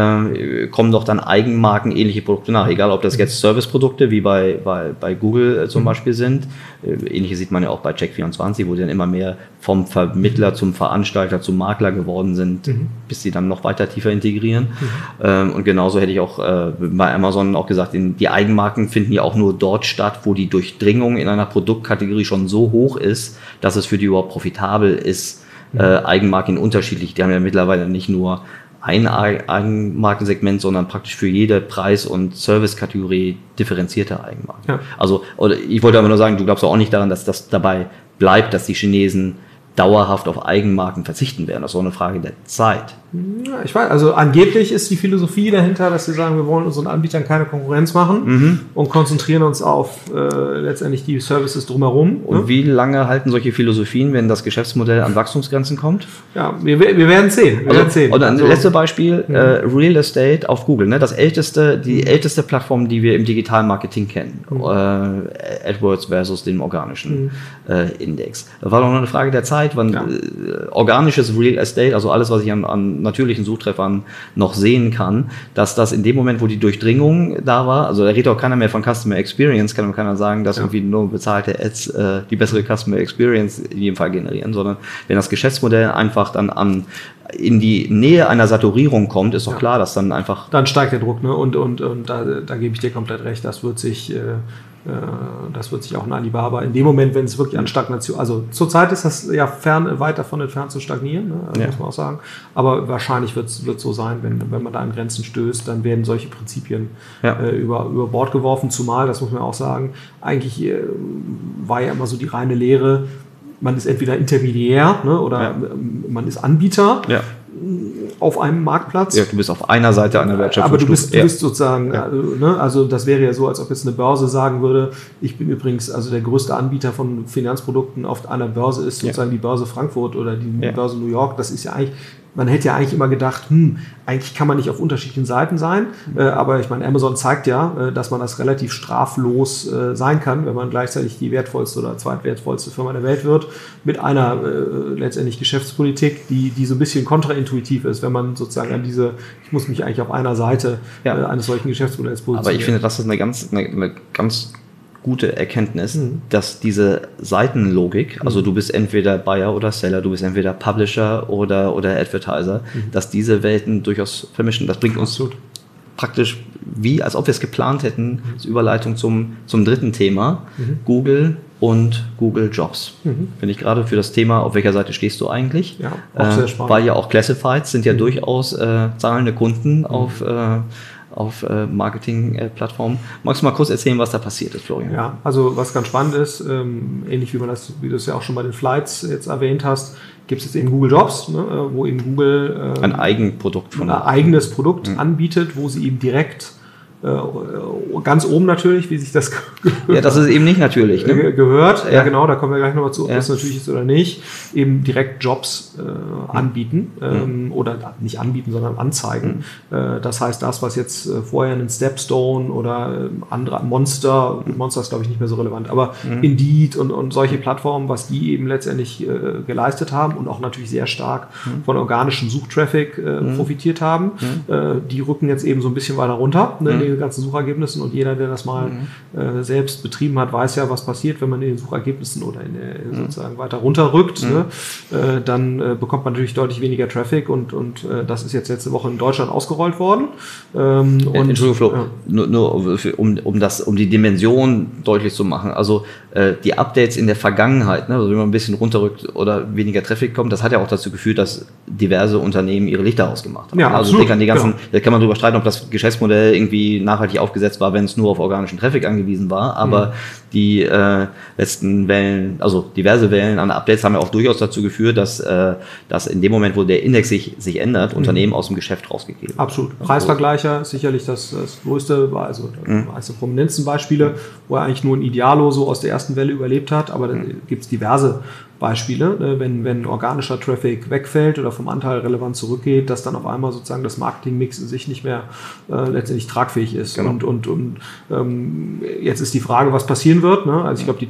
äh, kommen doch dann eigenmarkenähnliche Produkte nach. Egal, ob das jetzt Serviceprodukte wie bei, bei, bei Google äh, zum mhm. Beispiel sind. Äh, Ähnliches sieht man ja auch bei Check vierundzwanzig, wo die dann immer mehr vom Vermittler zum Veranstalter zum Makler geworden sind, mhm. bis sie dann noch weiter tiefer integrieren. Mhm. Ähm, und genauso hätte ich auch äh, bei Amazon auch gesagt, in, die Eigenmarken finden ja auch nur dort statt, wo die Durchdringung in einer Produktkategorie schon so hoch ist, dass es für die überhaupt profitabel ist, mhm. äh, Eigenmarken unterschiedlich. Die haben ja mittlerweile nicht nur ein Eigenmarkensegment, sondern praktisch für jede Preis- und Servicekategorie differenzierte Eigenmarken. Ja. Also, oder ich wollte aber nur sagen, du glaubst auch nicht daran, dass das dabei bleibt, dass die Chinesen dauerhaft auf Eigenmarken verzichten werden. Das ist auch eine Frage der Zeit. Ja, ich weiß, also angeblich ist die Philosophie dahinter, dass sie sagen, wir wollen unseren Anbietern keine Konkurrenz machen mhm. und konzentrieren uns auf äh, letztendlich die Services drumherum. Und ne? wie lange halten solche Philosophien, wenn das Geschäftsmodell an Wachstumsgrenzen kommt? Ja, wir, wir werden sehen. Wir also, werden sehen. Oder ein also, letztes Beispiel, mhm. äh, Real Estate auf Google. Ne? Das älteste, die mhm. älteste Plattform, die wir im Digitalmarketing kennen. Mhm. Äh, AdWords versus den organischen mhm. äh, Index. Das war doch nur eine Frage der Zeit, wann ja. äh, organisches Real Estate, also alles, was ich an, an natürlichen Suchtreffern noch sehen kann, dass das in dem Moment, wo die Durchdringung da war, also da redet auch keiner mehr von Customer Experience, kann keiner sagen, dass ja. irgendwie nur bezahlte Ads äh, die bessere Customer Experience in jedem Fall generieren, sondern wenn das Geschäftsmodell einfach dann an in die Nähe einer Saturierung kommt, ist doch ja. klar, dass dann einfach... Dann steigt der Druck, ne? Und, und, und da, da gebe ich dir komplett recht, das wird sich... Äh Das wird sich auch in Alibaba in dem Moment, wenn es wirklich an Stagnation, also zurzeit ist das ja fern, weit davon entfernt zu stagnieren, ne? Also ja. muss man auch sagen. Aber wahrscheinlich wird es so sein, wenn, wenn man da an Grenzen stößt, dann werden solche Prinzipien ja. äh, über, über Bord geworfen. Zumal, das muss man auch sagen, eigentlich äh, war ja immer so die reine Lehre, man ist entweder Intermediär, ne, oder ja. man ist Anbieter. Ja. auf einem Marktplatz. Ja, du bist auf einer Seite einer Wertschöpfungsstufe. Aber du bist, du ja. bist sozusagen, Ja. also, ne, also das wäre ja so, als ob jetzt eine Börse sagen würde, ich bin übrigens, also der größte Anbieter von Finanzprodukten auf einer Börse ist sozusagen ja. die Börse Frankfurt oder die ja. Börse New York. Das ist ja eigentlich, man hätte ja eigentlich immer gedacht, hm, eigentlich kann man nicht auf unterschiedlichen Seiten sein, äh, aber ich meine, Amazon zeigt ja, äh, dass man das relativ straflos äh, sein kann, wenn man gleichzeitig die wertvollste oder zweitwertvollste Firma der Welt wird, mit einer äh, letztendlich Geschäftspolitik, die, die so ein bisschen kontraintuitiv ist, wenn man sozusagen an diese, ich muss mich eigentlich auf einer Seite ja. äh, eines solchen Geschäftsmodells positionieren. Aber ich finde, das ist eine ganz, eine, eine ganz gute Erkenntnis, mhm. dass diese Seitenlogik, also du bist entweder Buyer oder Seller, du bist entweder Publisher oder, oder Advertiser, mhm. dass diese Welten durchaus vermischen. Das bringt uns Absolut. praktisch wie, als ob wir es geplant hätten, mhm. als Überleitung zum, zum dritten Thema, mhm. Google und Google Jobs. Mhm. Finde ich gerade für das Thema, auf welcher Seite stehst du eigentlich? Ja, auch sehr spannend. Äh, weil ja auch Classifieds sind ja mhm. durchaus äh, zahlende Kunden mhm. auf äh, auf äh, Marketing-Plattformen. Magst du mal kurz erzählen, was da passiert ist, Florian? Ja, also was ganz spannend ist, ähm, ähnlich wie man das, wie du es ja auch schon bei den Flights jetzt erwähnt hast, gibt es jetzt eben Google Jobs, ne, wo eben Google ähm, ein Eigenprodukt von ein eigenes Produkt mhm. anbietet, wo sie eben direkt äh, ganz oben natürlich, wie sich das gehört. Ja, das ist eben nicht natürlich. Ne? Gehört, ja. ja genau, da kommen wir gleich nochmal zu, ob ja. das natürlich ist oder nicht, eben direkt Jobs äh, anbieten mhm. ähm, oder nicht anbieten, sondern anzeigen. Mhm. Äh, das heißt, das, was jetzt äh, vorher ein Stepstone oder äh, andere Monster, mhm. Monster ist glaube ich nicht mehr so relevant, aber mhm. Indeed und, und solche Plattformen, was die eben letztendlich äh, geleistet haben und auch natürlich sehr stark mhm. von organischem Suchtraffic äh, mhm. profitiert haben, mhm. äh, die rücken jetzt eben so ein bisschen weiter runter, ne, mhm. den ganzen Suchergebnissen, und jeder, der das mal mhm. äh, selbst betrieben hat, weiß ja, was passiert, wenn man in den Suchergebnissen oder in der, mhm. sozusagen weiter runterrückt. Mhm. Ne? Äh, dann äh, bekommt man natürlich deutlich weniger Traffic, und, und äh, das ist jetzt letzte Woche in Deutschland ausgerollt worden. Ähm, äh, und, Entschuldigung, Flo, ja. nur, nur für, um, um, das, um die Dimension deutlich zu machen. Also äh, die Updates in der Vergangenheit, ne, also wenn man ein bisschen runterrückt oder weniger Traffic kommt, das hat ja auch dazu geführt, dass diverse Unternehmen ihre Lichter ausgemacht haben. Ja, also absolut, denk an die ganzen, genau. Da kann man drüber streiten, ob das Geschäftsmodell irgendwie nachhaltig aufgesetzt war, wenn es nur auf organischen Traffic angewiesen war, aber mhm. die äh, letzten Wellen, also diverse Wellen an Updates haben ja auch durchaus dazu geführt, dass, äh, dass in dem Moment, wo der Index sich, sich ändert, mhm. Unternehmen aus dem Geschäft rausgegeben werden. Absolut. Preisvergleicher ist sicherlich das, das größte, also mhm. eines der prominentesten Beispiele, wo er eigentlich nur ein Idealo so aus der ersten Welle überlebt hat, aber dann mhm. gibt es diverse Beispiele, wenn, wenn organischer Traffic wegfällt oder vom Anteil relevant zurückgeht, dass dann auf einmal sozusagen das Marketingmix in sich nicht mehr äh, letztendlich tragfähig ist. Genau. Und, und, und ähm, jetzt ist die Frage, was passieren wird. Ne? Also ich glaube, die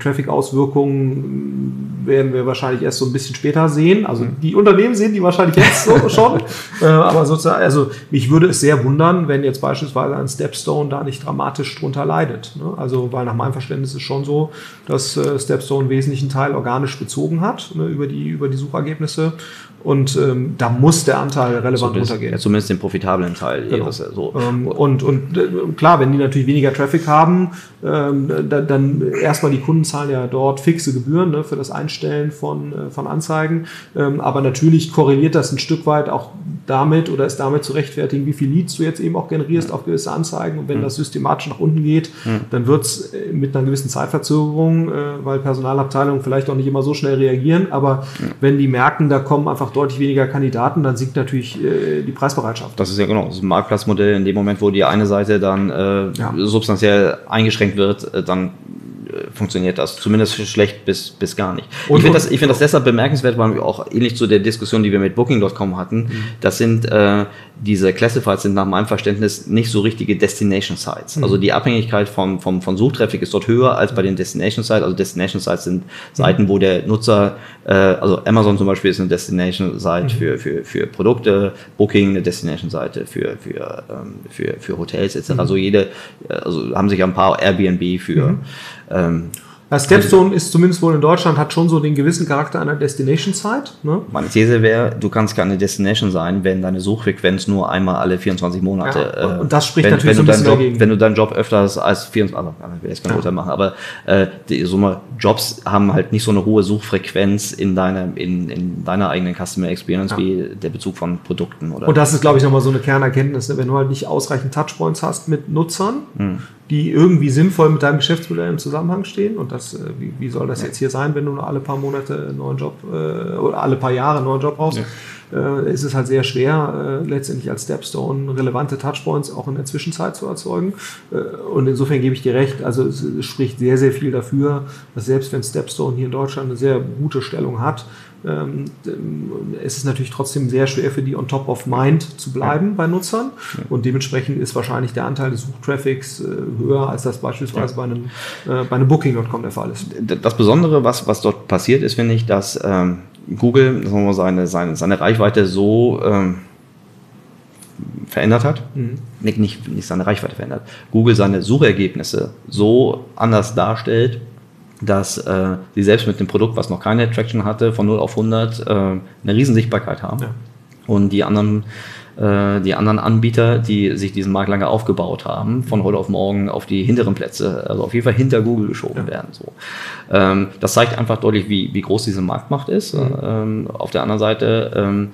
Traffic-Auswirkungen werden wir wahrscheinlich erst so ein bisschen später sehen. Also die Unternehmen sehen die wahrscheinlich jetzt so schon. äh, aber sozusagen, also mich würde es sehr wundern, wenn jetzt beispielsweise ein Stepstone da nicht dramatisch drunter leidet. Ne? Also, weil nach meinem Verständnis ist schon so, dass äh, Stepstone einen wesentlichen Teil organisch bezogen hat, ne, über die, über die Suchergebnisse. Und ähm, da muss der Anteil relevant zumindest, runtergehen. Ja, zumindest den profitablen Teil. Genau. Ihres, so. ähm, und und äh, klar, wenn die natürlich weniger Traffic haben, ähm, da, dann erstmal die Kunden zahlen ja dort fixe Gebühren, ne, für das Einstellen von, äh, von Anzeigen. Ähm, aber natürlich korreliert das ein Stück weit auch damit oder ist damit zu rechtfertigen, wie viel Leads du jetzt eben auch generierst mhm. auf gewisse Anzeigen. Und wenn mhm. das systematisch nach unten geht, mhm. dann wird es mit einer gewissen Zeitverzögerung, äh, weil Personalabteilungen vielleicht auch nicht immer so schnell reagieren. Aber mhm. wenn die merken, da kommen einfach deutlich weniger Kandidaten, dann sinkt natürlich äh, die Preisbereitschaft. Das ist ja genau das ist ein Marktplatzmodell. In dem Moment, wo die eine Seite dann äh, ja. substanziell eingeschränkt wird, äh, dann äh, funktioniert das. Zumindest schlecht bis, bis gar nicht. Und ich finde das, ich find das deshalb bemerkenswert, weil auch ähnlich zu der Diskussion, die wir mit Booking Punkt com hatten, mhm. das sind äh, diese Classifieds sind nach meinem Verständnis nicht so richtige Destination Sites. Mhm. Also die Abhängigkeit vom, vom, von Suchtraffic ist dort höher als bei den Destination Sites. Also Destination Sites sind Seiten, wo der Nutzer, äh, also Amazon zum Beispiel ist eine Destination Site mhm. für, für, für Produkte, Booking eine Destination Seite für, für, ähm, für, für Hotels et cetera. Mhm. Also jede, also haben sich ein paar Airbnb für mhm. ähm, Ja, Stepstone ist zumindest wohl in Deutschland, hat schon so den gewissen Charakter einer Destination-Site. Ne? Meine These wäre, du kannst keine Destination sein, wenn deine Suchfrequenz nur einmal alle vierundzwanzig Monate... Ja, und das spricht wenn, natürlich wenn so ein bisschen Job, dagegen. Wenn du deinen Job öfters als vierundzwanzig... Also, ich will jetzt kein Urteil machen, aber äh, die, so mal, Jobs haben halt nicht so eine hohe Suchfrequenz in deiner, in, in deiner eigenen Customer Experience ja. wie der Bezug von Produkten. Oder und das ist, glaube ich, nochmal so eine Kernerkenntnis, ne? Wenn du halt nicht ausreichend Touchpoints hast mit Nutzern, hm. die irgendwie sinnvoll mit deinem Geschäftsmodell im Zusammenhang stehen. Und das, wie, wie soll das ja. jetzt hier sein, wenn du nur alle paar Monate einen neuen Job äh, oder alle paar Jahre einen neuen Job brauchst? Ja. äh, ist es halt sehr schwer, äh, letztendlich als Stepstone relevante Touchpoints auch in der Zwischenzeit zu erzeugen. Äh, und insofern gebe ich dir recht, also es, es spricht sehr, sehr viel dafür, dass selbst wenn Stepstone hier in Deutschland eine sehr gute Stellung hat, ähm, es ist natürlich trotzdem sehr schwer für die on top of mind zu bleiben ja. bei Nutzern ja. und dementsprechend ist wahrscheinlich der Anteil des Suchtraffics äh, höher, als das beispielsweise ja. bei einem, äh, bei einem Booking Punkt com der Fall ist. Das Besondere, was, was dort passiert ist, finde ich, dass ähm, Google sagen wir, seine, seine, seine Reichweite so ähm, verändert hat, mhm. nicht, nicht, nicht seine Reichweite verändert, Google seine Suchergebnisse so anders darstellt, dass äh, sie selbst mit dem Produkt, was noch keine Traction hatte, von null auf hundert äh, eine riesen Sichtbarkeit haben. Ja. Und die anderen, äh, die anderen Anbieter, die sich diesen Markt lange aufgebaut haben, von heute auf morgen auf die hinteren Plätze, also auf jeden Fall hinter Google geschoben ja. werden. So. Ähm, das zeigt einfach deutlich, wie, wie groß diese Marktmacht ist. Mhm. Ähm, auf der anderen Seite ähm,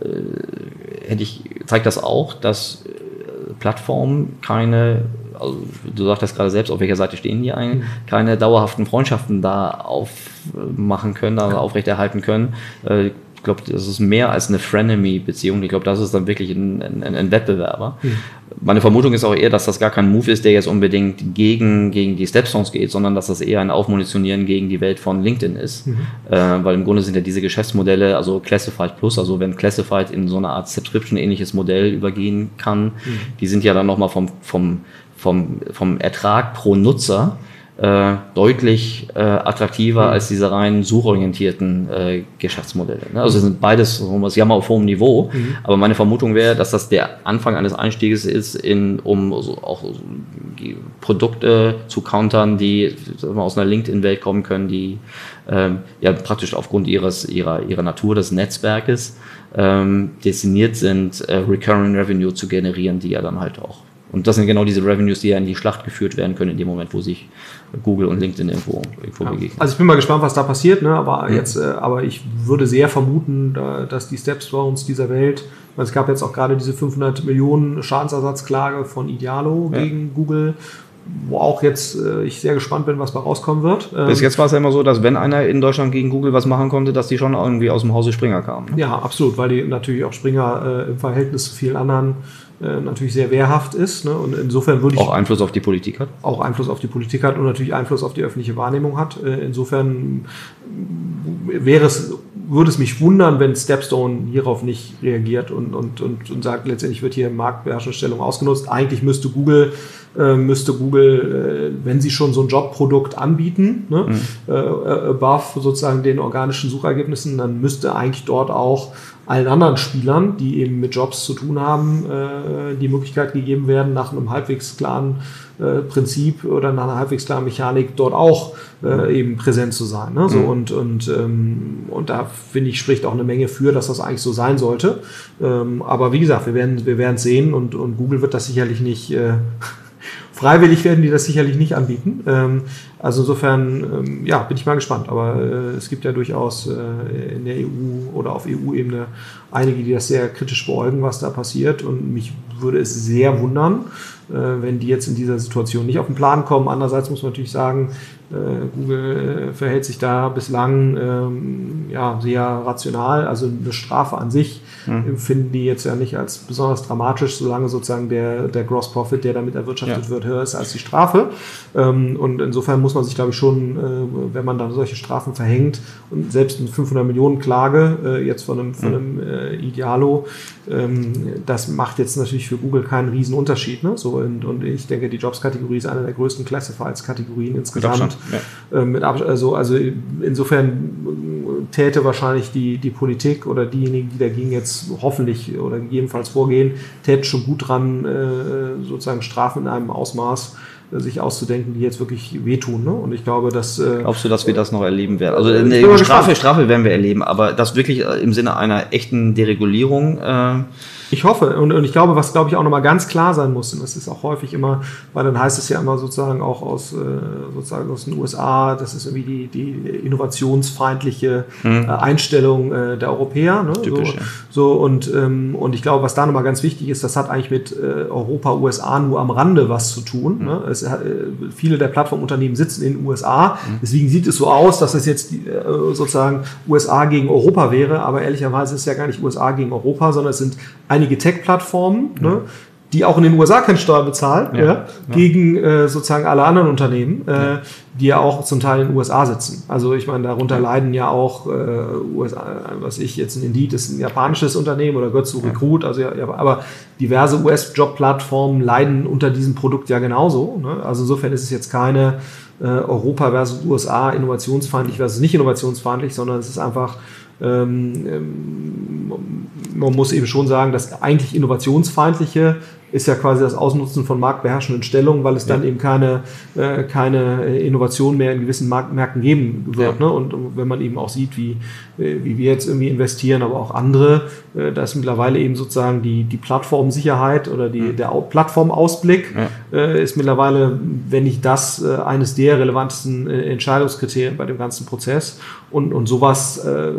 äh, hätte ich, zeigt das auch, dass äh, Plattformen keine, also du sagtest gerade selbst, auf welcher Seite stehen die eigentlich, keine dauerhaften Freundschaften da aufmachen können, also aufrechterhalten können. Ich glaube, das ist mehr als eine Frenemy-Beziehung. Ich glaube, das ist dann wirklich ein, ein, ein Wettbewerber. Mhm. Meine Vermutung ist auch eher, dass das gar kein Move ist, der jetzt unbedingt gegen, gegen die Stepstones geht, sondern dass das eher ein Aufmunitionieren gegen die Welt von LinkedIn ist. Mhm. Äh, weil im Grunde sind ja diese Geschäftsmodelle, also Classified Plus, also wenn Classified in so eine Art Subscription-ähnliches Modell übergehen kann, mhm. die sind ja dann nochmal vom, vom, vom, vom Ertrag pro Nutzer Äh, deutlich äh, attraktiver mhm. als diese rein suchorientierten äh, Geschäftsmodelle. Ne? Also sind beides, sie haben auf hohem Niveau, mhm. aber meine Vermutung wäre, dass das der Anfang eines Einstieges ist, in, um so, auch so Produkte zu countern, die sagen wir, aus einer LinkedIn-Welt kommen können, die ähm, ja praktisch aufgrund ihres, ihrer, ihrer Natur des Netzwerkes ähm, destiniert sind, äh, Recurring Revenue zu generieren, die ja dann halt auch. Und das sind genau diese Revenues, die ja in die Schlacht geführt werden können, in dem Moment, wo sich Google und LinkedIn irgendwo, irgendwo ja. begegnen. Also ich bin mal gespannt, was da passiert, ne? aber, mhm. jetzt, äh, aber ich würde sehr vermuten, da, dass die Stepstones dieser Welt, weil es gab jetzt auch gerade diese fünfhundert Millionen Schadensersatzklage von Idealo ja. gegen Google, wo auch jetzt äh, ich sehr gespannt bin, was da rauskommen wird. Ähm, Bis jetzt war es ja immer so, dass wenn einer in Deutschland gegen Google was machen konnte, dass die schon irgendwie aus dem Hause Springer kamen. Ne? Ja, absolut, weil die natürlich auch Springer äh, im Verhältnis zu vielen anderen äh, natürlich sehr wehrhaft ist. Ne? Und insofern würde ich... Auch Einfluss auf die Politik hat? Auch Einfluss auf die Politik hat und natürlich Einfluss auf die öffentliche Wahrnehmung hat. Äh, insofern wäre es, würde es mich wundern, wenn Stepstone hierauf nicht reagiert und, und, und, und sagt, letztendlich wird hier Marktbeherrschungsstellung ausgenutzt. Eigentlich müsste Google Äh, müsste Google, äh, wenn sie schon so ein Jobprodukt anbieten, ne, mhm. äh, above sozusagen den organischen Suchergebnissen, dann müsste eigentlich dort auch allen anderen Spielern, die eben mit Jobs zu tun haben, äh, die Möglichkeit gegeben werden, nach einem halbwegs klaren äh, Prinzip oder nach einer halbwegs klaren Mechanik dort auch äh, eben präsent zu sein. Ne? So, mhm. Und, und, ähm, und da finde ich, spricht auch eine Menge für, dass das eigentlich so sein sollte. Ähm, aber wie gesagt, wir werden wir werden es sehen und, und Google wird das sicherlich nicht äh, freiwillig werden die das sicherlich nicht anbieten. Ähm, also insofern, ähm, ja, bin ich mal gespannt. Aber äh, es gibt ja durchaus äh, in der E U oder auf E U-Ebene einige, die das sehr kritisch beäugen, was da passiert. Und mich würde es sehr wundern, äh, wenn die jetzt in dieser Situation nicht auf den Plan kommen. Andererseits muss man natürlich sagen, äh, Google verhält sich da bislang ähm, ja, sehr rational. Also eine Strafe an sich mhm. empfinden die jetzt ja nicht als besonders dramatisch, solange sozusagen der, der Gross Profit, der damit erwirtschaftet ja. wird, höher ist als die Strafe. Ähm, und insofern muss man sich, glaube ich, schon, äh, wenn man dann solche Strafen verhängt und selbst eine fünfhundert Millionen Klage äh, jetzt von einem, von einem äh, Idealo, ähm, das macht jetzt natürlich für Google keinen riesen Unterschied. Ne? So, und, und ich denke, die Jobs-Kategorie ist eine der größten Classifieds-Kategorien insgesamt. Ja. Mit also, also insofern täte wahrscheinlich die, die Politik oder diejenigen, die dagegen jetzt hoffentlich oder gegebenenfalls vorgehen, täten schon gut dran, sozusagen Strafen in einem Ausmaß sich auszudenken, die jetzt wirklich wehtun. Ne? Und ich glaube, dass... Glaubst du, dass wir das noch erleben werden? Also eine Strafe, Strafe werden wir erleben, aber das wirklich im Sinne einer echten Deregulierung... Äh Ich hoffe und, und ich glaube, was glaube ich auch nochmal ganz klar sein muss, und das ist auch häufig immer, weil dann heißt es ja immer sozusagen auch aus, äh, sozusagen aus den U S A, das ist irgendwie die, die innovationsfeindliche mhm. äh, Einstellung äh, der Europäer. Ne? Typisch, so, ja. so und, ähm, und ich glaube, was da nochmal ganz wichtig ist, das hat eigentlich mit äh, Europa, U S A nur am Rande was zu tun. Mhm. Ne? Es, äh, viele der Plattformunternehmen sitzen in den U S A, mhm. deswegen sieht es so aus, dass es jetzt die, äh, sozusagen U S A gegen Europa wäre, aber ehrlicherweise ist es ja gar nicht U S A gegen Europa, sondern es sind einige Tech-Plattformen, mhm. ne, die auch in den U S A keine Steuer bezahlen, ja, ja, ja. gegen äh, sozusagen alle anderen Unternehmen, äh, ja. die ja auch zum Teil in den U S A sitzen. Also ich meine, darunter ja. leiden ja auch äh, U S A, was ich jetzt ein Indeed ist ein japanisches Unternehmen oder gehört zu Recruit, also ja, aber diverse U S-Job-Plattformen leiden unter diesem Produkt ja genauso. Ne? Also insofern ist es jetzt keine äh, Europa versus U S A innovationsfeindlich versus nicht innovationsfeindlich, sondern es ist einfach Ähm, ähm, man muss eben schon sagen, dass eigentlich innovationsfeindliche ist ja quasi das Ausnutzen von marktbeherrschenden Stellungen, weil es ja. dann eben keine, äh, keine Innovation mehr in gewissen Mark- Märkten geben wird. Ja. Ne? Und, und wenn man eben auch sieht, wie, wie wir jetzt irgendwie investieren, aber auch andere, äh, da ist mittlerweile eben sozusagen die, die Plattformsicherheit oder die, mhm. der Plattformausblick ja. äh, ist mittlerweile, wenn nicht das, äh, eines der relevantesten äh, Entscheidungskriterien bei dem ganzen Prozess. Und, und sowas äh,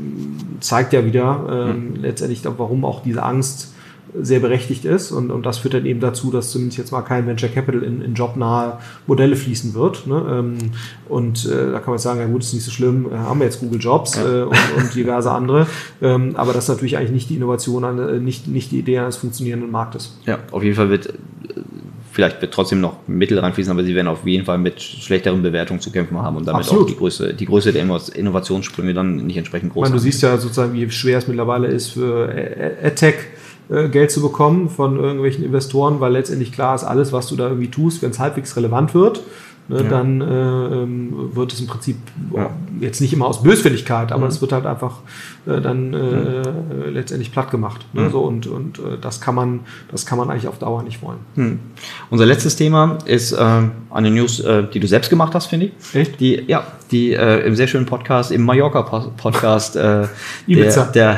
zeigt ja wieder äh, mhm. letztendlich, warum auch diese Angst sehr berechtigt ist und, und das führt dann eben dazu, dass zumindest jetzt mal kein Venture Capital in, in jobnahe Modelle fließen wird. Ne? Ähm, und äh, da kann man sagen, ja gut, ist nicht so schlimm, äh, haben wir jetzt Google Jobs ja. äh, und, und diverse andere, ähm, aber das ist natürlich eigentlich nicht die Innovation, an, nicht, nicht die Idee eines funktionierenden Marktes. Ja, auf jeden Fall wird, vielleicht wird trotzdem noch Mittel reinfließen, aber sie werden auf jeden Fall mit schlechteren Bewertungen zu kämpfen haben und damit Absolut. auch die Größe, die Größe der Innovationssprünge dann nicht entsprechend groß Ich meine, du siehst ja sozusagen, wie schwer es mittlerweile ist für AdTech Geld zu bekommen von irgendwelchen Investoren, weil letztendlich klar ist, alles, was du da irgendwie tust, wenn es halbwegs relevant wird, ne, ja. dann äh, wird es im Prinzip ja. jetzt nicht immer aus Böswilligkeit, aber mhm. es wird halt einfach äh, dann äh, mhm. letztendlich platt gemacht. Ne, mhm. so, und und äh, das kann man das kann man eigentlich auf Dauer nicht wollen. Mhm. Unser letztes Thema ist äh, eine News, äh, die du selbst gemacht hast, finde ich. Echt? Die, ja, die äh, im sehr schönen Podcast, im Mallorca-Podcast äh, Ibiza. der, der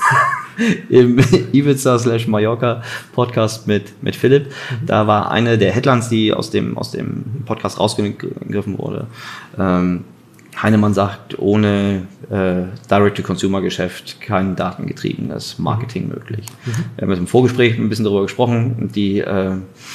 im Ibiza slash Mallorca Podcast mit, mit Philipp. Mhm. Da war eine der Headlines, die aus dem, aus dem Podcast rausgegriffen wurde. Ähm, Heinemann sagt, ohne äh, Direct-to-Consumer-Geschäft kein datengetriebenes Marketing möglich. Mhm. Wir haben jetzt im Vorgespräch ein bisschen darüber gesprochen. Die, äh,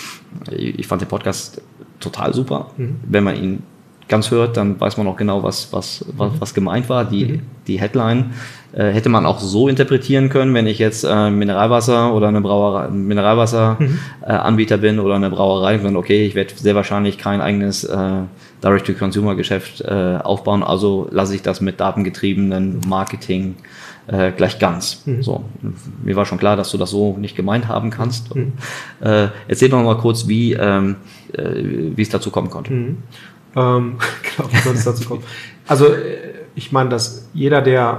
ich fand den Podcast total super. Mhm. Wenn man ihn ganz hört, dann weiß man auch genau, was, was, was, was gemeint war. Die, mhm. die Headline äh, hätte man auch so interpretieren können, wenn ich jetzt äh, Mineralwasser oder eine Brauerei, Mineralwasseranbieter mhm. äh, bin oder eine Brauerei, dann okay, ich werde sehr wahrscheinlich kein eigenes äh, Direct-to-Consumer-Geschäft äh, aufbauen, also lasse ich das mit datengetriebenen Marketing äh, gleich ganz. Mhm. So, mir war schon klar, dass du das so nicht gemeint haben kannst. Mhm. Äh, erzähl doch noch mal kurz, wie, ähm, äh, wie es dazu kommen konnte. Mhm. Ähm, genau, wie soll es dazu kommen? Also ich meine, dass jeder, der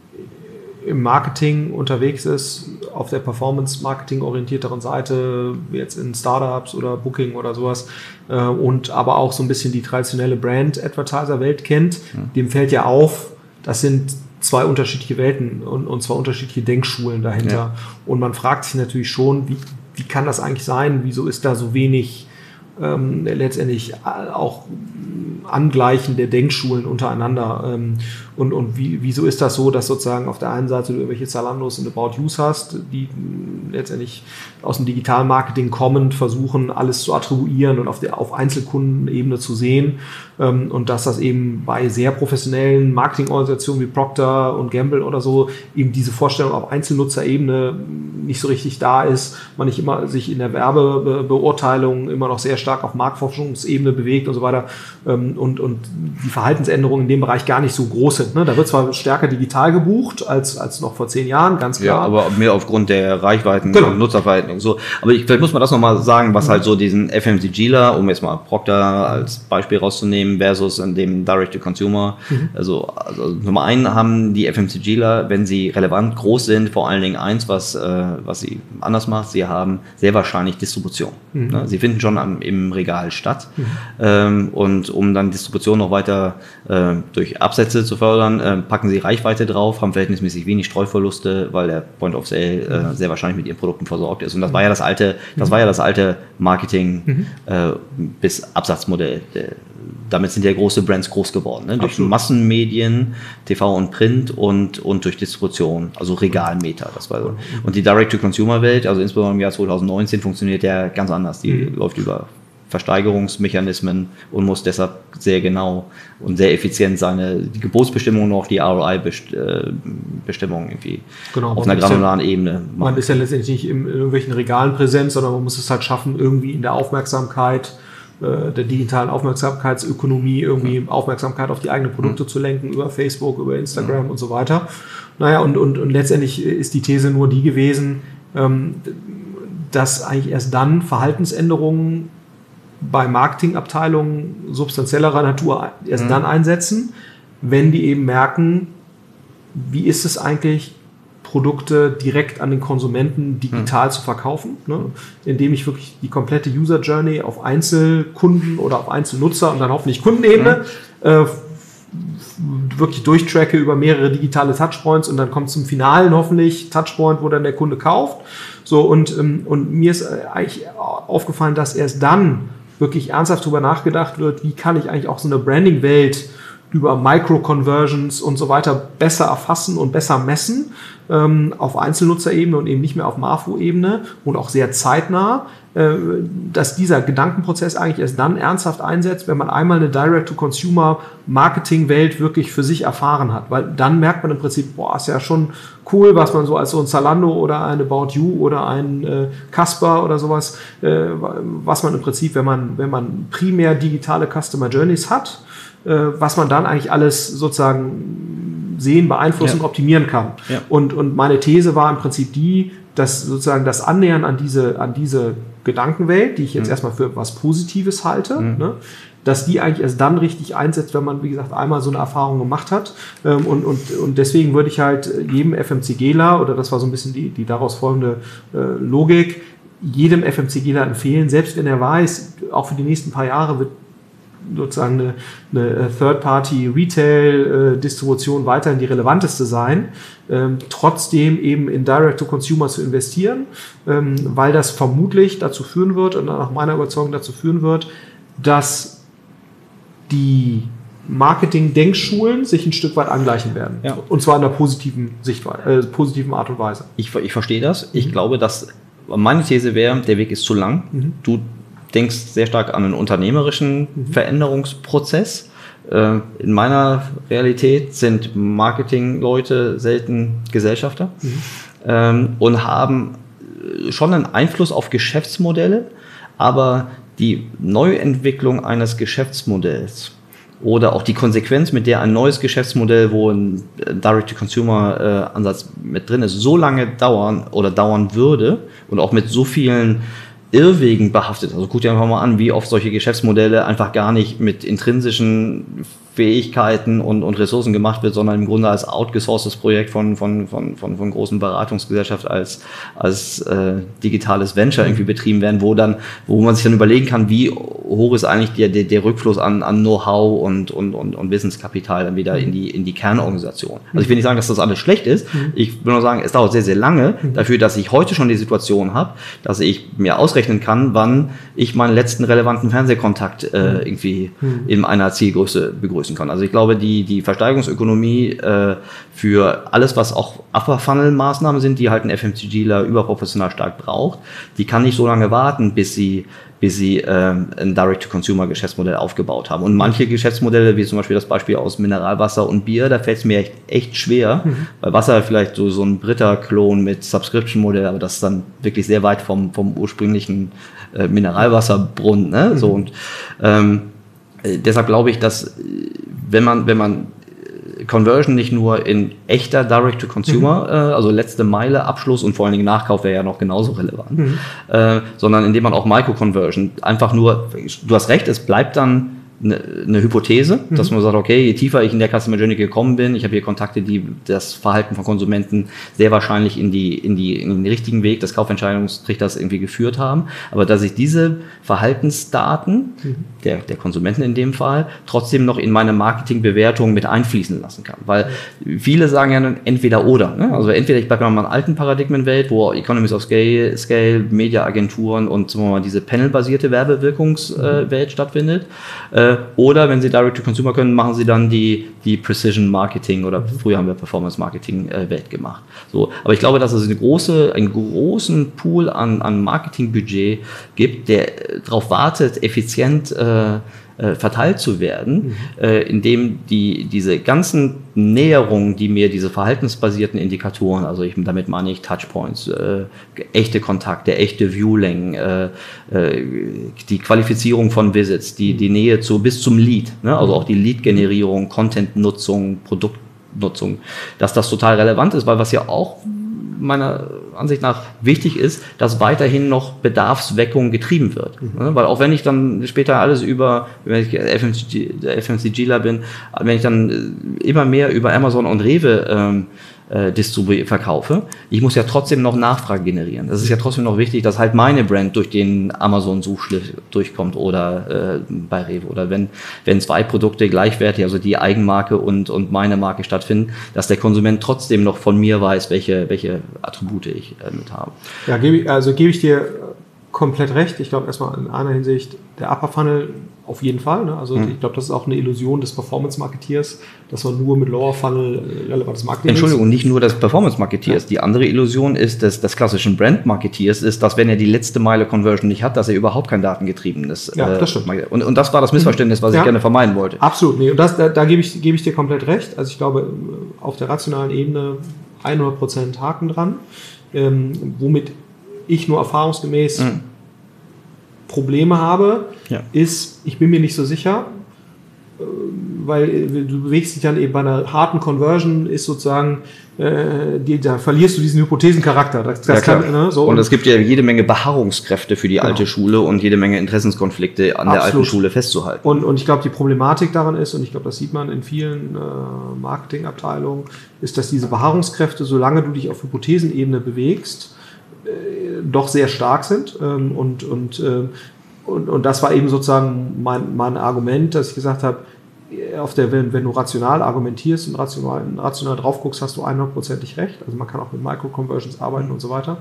im Marketing unterwegs ist, auf der Performance-Marketing-orientierteren Seite, jetzt in Startups oder Booking oder sowas, äh, und aber auch so ein bisschen die traditionelle Brand-Advertiser-Welt kennt, ja. dem fällt ja auf, das sind zwei unterschiedliche Welten und, und zwei unterschiedliche Denkschulen dahinter. Ja. Und man fragt sich natürlich schon, wie, wie kann das eigentlich sein? Wieso ist da so wenig ähm, letztendlich auch Angleichen der Denkschulen untereinander? Ähm, und und wie, wieso ist das so, dass sozusagen auf der einen Seite du irgendwelche Zalandos und About Yous hast, die letztendlich aus dem Digitalmarketing kommend versuchen, alles zu attribuieren und auf der auf Einzelkundenebene zu sehen, ähm, und dass das eben bei sehr professionellen Marketingorganisationen wie Procter und Gamble oder so eben diese Vorstellung auf Einzelnutzerebene nicht so richtig da ist, man nicht immer sich in der Werbebeurteilung immer noch sehr stark auf Marktforschungsebene bewegt und so weiter, ähm, und, und die Verhaltensänderungen in dem Bereich gar nicht so groß sind. Ne? Da wird zwar stärker digital gebucht als, als noch vor zehn Jahren, ganz klar. Ja, aber mehr aufgrund der Reichweiten genau. und Nutzerverhalten und so. Aber ich, vielleicht muss man das nochmal sagen, was mhm. halt so diesen F M C Gler, um jetzt mal Procter als Beispiel rauszunehmen, versus in dem Direct-to-Consumer. Mhm. Also, also Nummer einen haben die F M C Gler, wenn sie relevant groß sind, vor allen Dingen eins, was, äh, was sie anders macht, sie haben sehr wahrscheinlich Distribution. Mhm. Ne? Sie finden schon am, im im Regal statt. Mhm. Ähm, und um dann Distribution noch weiter äh, durch Absätze zu fördern, äh, packen sie Reichweite drauf, haben verhältnismäßig wenig Streuverluste, weil der Point of Sale äh, mhm. sehr wahrscheinlich mit ihren Produkten versorgt ist. Und das war ja das alte, das mhm. war ja das alte Marketing mhm. äh, bis Absatzmodell. Der, damit sind ja große Brands groß geworden, ne? Durch Massenmedien, T V und Print und, und durch Distribution, also Regalmeter. Das war so. Und die Direct-to-Consumer-Welt, also insbesondere im Jahr zwanzig neunzehn, funktioniert ja ganz anders. Die mhm. läuft über Versteigerungsmechanismen und muss deshalb sehr genau und sehr effizient seine die Gebotsbestimmungen und auch die R O I-Bestimmungen irgendwie genau, auf einer granularen ja, Ebene machen. Man ist ja letztendlich nicht in irgendwelchen Regalen präsent, sondern man muss es halt schaffen, irgendwie in der Aufmerksamkeit der digitalen Aufmerksamkeitsökonomie irgendwie Aufmerksamkeit auf die eigenen Produkte mhm. zu lenken, über Facebook, über Instagram mhm. und so weiter. Naja, und, und, und letztendlich ist die These nur die gewesen, ähm, dass eigentlich erst dann Verhaltensänderungen bei Marketingabteilungen substanziellerer Natur erst mhm. dann einsetzen, wenn die eben merken, wie ist es eigentlich, Produkte direkt an den Konsumenten digital hm. zu verkaufen, ne? Indem ich wirklich die komplette User Journey auf Einzelkunden oder auf Einzelnutzer und dann hoffentlich Kundenebene hm. äh, wirklich durchtracke über mehrere digitale Touchpoints und dann kommt zum finalen hoffentlich Touchpoint, wo dann der Kunde kauft. So und, ähm, und mir ist eigentlich aufgefallen, dass erst dann wirklich ernsthaft darüber nachgedacht wird, wie kann ich eigentlich auch so eine Branding-Welt über Micro-Conversions und so weiter besser erfassen und besser messen, ähm, auf Einzelnutzerebene und eben nicht mehr auf Marfo-Ebene und auch sehr zeitnah, äh, dass dieser Gedankenprozess eigentlich erst dann ernsthaft einsetzt, wenn man einmal eine Direct-to-Consumer-Marketing-Welt wirklich für sich erfahren hat, weil dann merkt man im Prinzip, boah, ist ja schon cool, was man so als so ein Zalando oder ein About You oder ein äh, Casper oder sowas, äh, was man im Prinzip, wenn man, wenn man primär digitale Customer Journeys hat, was man dann eigentlich alles sozusagen sehen, beeinflussen, ja. optimieren kann. Ja. Und, und meine These war im Prinzip die, dass sozusagen das Annähern an diese, an diese Gedankenwelt, die ich jetzt mhm. erstmal für was Positives halte, mhm. ne, dass die eigentlich erst dann richtig einsetzt, wenn man, wie gesagt, einmal so eine Erfahrung gemacht hat. Und, und, und deswegen würde ich halt jedem FMCGler, oder das war so ein bisschen die, die daraus folgende äh, Logik, jedem FMCGler empfehlen, selbst wenn er weiß, auch für die nächsten paar Jahre wird sozusagen eine, eine Third-Party-Retail-Distribution weiterhin die relevanteste sein, ähm, trotzdem eben in Direct-to-Consumer zu investieren, ähm, weil das vermutlich dazu führen wird und nach meiner Überzeugung dazu führen wird, dass die Marketing-Denkschulen sich ein Stück weit angleichen werden. Ja. Und zwar in einer positiven Sichtweise, äh, positiven Art und Weise. Ich, ich verstehe das. Ich mhm. glaube, dass meine These wäre, der Weg ist zu lang. Mhm. Du denkst sehr stark an einen unternehmerischen mhm. Veränderungsprozess. Äh, in meiner Realität sind Marketingleute selten Gesellschafter mhm. ähm, und haben schon einen Einfluss auf Geschäftsmodelle, aber die Neuentwicklung eines Geschäftsmodells oder auch die Konsequenz, mit der ein neues Geschäftsmodell, wo ein Direct-to-Consumer-Ansatz mit drin ist, so lange dauern oder dauern würde und auch mit so vielen Irrwegen behaftet. Also guck dir einfach mal an, wie oft solche Geschäftsmodelle einfach gar nicht mit intrinsischen Fähigkeiten und, und Ressourcen gemacht wird, sondern im Grunde als outgesourcedes Projekt von, von, von, von, von großen Beratungsgesellschaften als, als äh, digitales Venture irgendwie betrieben werden, wo dann, wo man sich dann überlegen kann, wie hoch ist eigentlich der, der, der Rückfluss an, an Know-how und, und, und, und Wissenskapital dann wieder in die, in die Kernorganisation. Also ich will nicht sagen, dass das alles schlecht ist. Ich will nur sagen, es dauert sehr, sehr lange dafür, dass ich heute schon die Situation habe, dass ich mir ausrechnen kann, wann ich meinen letzten relevanten Fernsehkontakt äh, irgendwie in einer Zielgröße begrüßen kann. Also ich glaube, die, die Versteigerungsökonomie äh, für alles, was auch Upper-Funnel-Maßnahmen sind, die halt ein FMCGler überproportional stark braucht, die kann nicht so lange warten, bis sie bis sie ähm, ein Direct-to-Consumer-Geschäftsmodell aufgebaut haben. Und manche Geschäftsmodelle, wie zum Beispiel das Beispiel aus Mineralwasser und Bier, da fällt es mir echt, echt schwer, mhm. weil Wasser vielleicht so, so ein Britta-Klon mit Subscription-Modell, aber das ist dann wirklich sehr weit vom, vom ursprünglichen äh, Mineralwasserbrunnen. Ne? Mhm. So, und ähm, deshalb glaube ich, dass wenn man, wenn man Conversion nicht nur in echter Direct-to-Consumer, mhm. äh, also letzte Meile, Abschluss und vor allen Dingen Nachkauf wäre ja noch genauso relevant, mhm. äh, sondern indem man auch Micro-Conversion einfach nur, du hast recht, es bleibt dann eine, eine Hypothese, mhm. dass man sagt, okay, je tiefer ich in der Customer Journey gekommen bin, ich habe hier Kontakte, die das Verhalten von Konsumenten sehr wahrscheinlich in, die, in, die, in den richtigen Weg des Kaufentscheidungstrichters irgendwie geführt haben, aber dass ich diese Verhaltensdaten mhm. der, der Konsumenten in dem Fall trotzdem noch in meine Marketingbewertung mit einfließen lassen kann, weil mhm. viele sagen ja dann entweder oder, ne? Also entweder ich bleibe in meiner alten Paradigmenwelt, wo Economies of Scale, Scale Mediaagenturen und sagen wir mal, diese panelbasierte Werbewirkungswelt äh, mhm. stattfindet, äh, oder wenn Sie Direct-to-Consumer können, machen Sie dann die, die Precision-Marketing oder mhm. früher haben wir Performance-Marketing-Welt äh, gemacht. So, aber ich glaube, dass es eine große, einen großen Pool an, an Marketingbudget gibt, der darauf wartet, effizient äh, äh, verteilt zu werden, mhm. äh, indem die, diese ganzen Näherungen, die mir diese verhaltensbasierten Indikatoren, also ich, damit meine ich Touchpoints, äh, echte Kontakte, echte Viewlängen, äh, äh, die Qualifizierung von Visits, die, die Nähe zu, bis zum Lead, ne? Also auch die Lead-Generierung, Content-Nutzung, Produktnutzung, dass das total relevant ist, weil was ja auch meiner Ansicht nach wichtig ist, dass weiterhin noch Bedarfsweckung getrieben wird. Mhm. Weil auch wenn ich dann später alles über, wenn ich FMCGler bin, wenn ich dann immer mehr über Amazon und Rewe ähm, äh, distribu- verkaufe, ich muss ja trotzdem noch Nachfrage generieren. Das ist ja trotzdem noch wichtig, dass halt meine Brand durch den Amazon-Suchschliff durchkommt oder äh, bei Rewe. Oder wenn, wenn zwei Produkte gleichwertig, also die Eigenmarke und, und meine Marke stattfinden, dass der Konsument trotzdem noch von mir weiß, welche, welche Attribute ich äh, mit habe. Ja, gebe ich, also gebe ich dir komplett recht. Ich glaube erstmal in einer Hinsicht, der Upper Funnel auf jeden Fall. Ne? Also mhm. ich glaube, das ist auch eine Illusion des Performance-Marketeers, dass man nur mit Lower Funnel äh, relevantes Marketing Entschuldigung, nicht nur des Performance-Marketeers. Ja. Die andere Illusion ist des, des klassischen Brand-Marketeers, ist, dass wenn er die letzte Meile Conversion nicht hat, dass er überhaupt kein datengetriebenes. Ja, das stimmt. Äh, und, und das war das Missverständnis, was ja. ich gerne vermeiden wollte. Absolut. Nee, und das, da, da gebe ich, gebe ich dir komplett recht. Also ich glaube, auf der rationalen Ebene hundert Prozent Haken dran, ähm, womit ich nur erfahrungsgemäß mhm. Probleme habe, ja. ist, ich bin mir nicht so sicher, weil du bewegst dich dann eben bei einer harten Conversion, ist sozusagen, äh, die, da verlierst du diesen Hypothesencharakter. Das, das ja, kann, ne, so. Und es gibt ja jede Menge Beharrungskräfte für die genau. alte Schule und jede Menge Interessenskonflikte an Absolut. der alten Schule festzuhalten. Und, und ich glaube, die Problematik daran ist, und ich glaube, das sieht man in vielen äh, Marketingabteilungen, ist, dass diese Beharrungskräfte, solange du dich auf Hypothesenebene bewegst, doch sehr stark sind ähm, und, und, ähm, und, und das war eben sozusagen mein, mein Argument, dass ich gesagt habe, auf der, wenn, wenn du rational argumentierst und rational, rational drauf guckst, hast du hundertprozentig recht. Also man kann auch mit Micro-Conversions arbeiten und so weiter.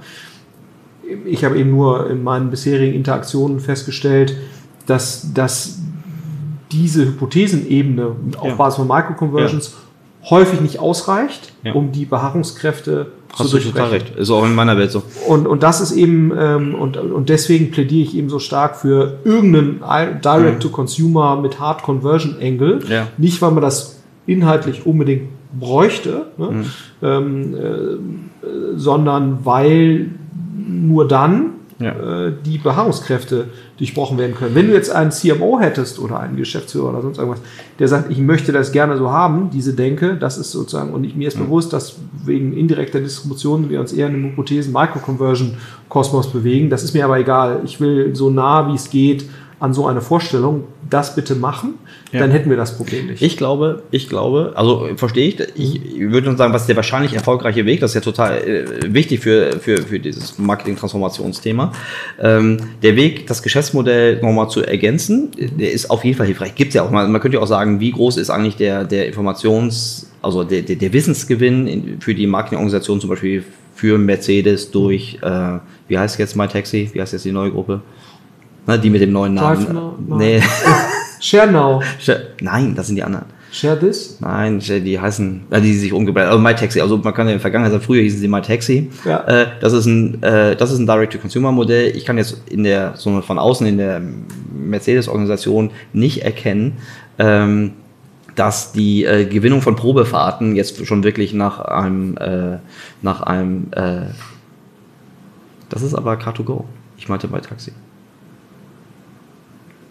Ich habe eben nur in meinen bisherigen Interaktionen festgestellt, dass, dass diese Hypothesenebene auf ja. Basis von Micro-Conversions ja. häufig nicht ausreicht, ja. um die Beharrungskräfte Hast du total recht. Ist auch in meiner Welt so. Und, und das ist eben, ähm, und, und deswegen plädiere ich eben so stark für irgendeinen Direct-to-Consumer mit Hard-Conversion-Angle. Ja. Nicht, weil man das inhaltlich unbedingt bräuchte, ne? mhm. ähm, äh, sondern weil nur dann ja. äh, die Beharrungskräfte durchbrochen werden können. Wenn du jetzt einen C M O hättest oder einen Geschäftsführer oder sonst irgendwas, der sagt, ich möchte das gerne so haben, diese Denke, das ist sozusagen, und ich, mir ist mhm. bewusst, dass wegen indirekter Distribution wir uns eher in einem Hypothesen-Micro-Conversion-Kosmos bewegen. Das ist mir aber egal. Ich will so nah wie es geht an so eine Vorstellung, das bitte machen, ja. dann hätten wir das Problem nicht. Ich glaube, ich glaube, also verstehe ich, ich würde uns sagen, was ist der wahrscheinlich erfolgreiche Weg, das ist ja total äh, wichtig für, für, für dieses Marketing-Transformationsthema. Ähm, der Weg, das Geschäftsmodell nochmal zu ergänzen, der ist auf jeden Fall hilfreich. Gibt es ja auch mal, man könnte ja auch sagen, wie groß ist eigentlich der, der Informations-, also der, der, der Wissensgewinn in, für die Marketingorganisation, zum Beispiel für Mercedes durch, äh, wie heißt jetzt MyTaxi, wie heißt jetzt die neue Gruppe? Na, die mit dem neuen Namen. Now, nee. Share Now. Nein, das sind die anderen. Share This? Nein, die heißen, die sich umgebreitet, also MyTaxi. Also man kann ja in der Vergangenheit sagen, früher hießen sie MyTaxi. Ja. Äh, das ist ein, äh, das ist ein Direct-to-Consumer-Modell. Ich kann jetzt in der, so von außen in der Mercedes-Organisation nicht erkennen, ähm, dass die äh, Gewinnung von Probefahrten jetzt schon wirklich nach einem, äh, nach einem, äh, das ist aber Car to Go. Ich meinte MyTaxi.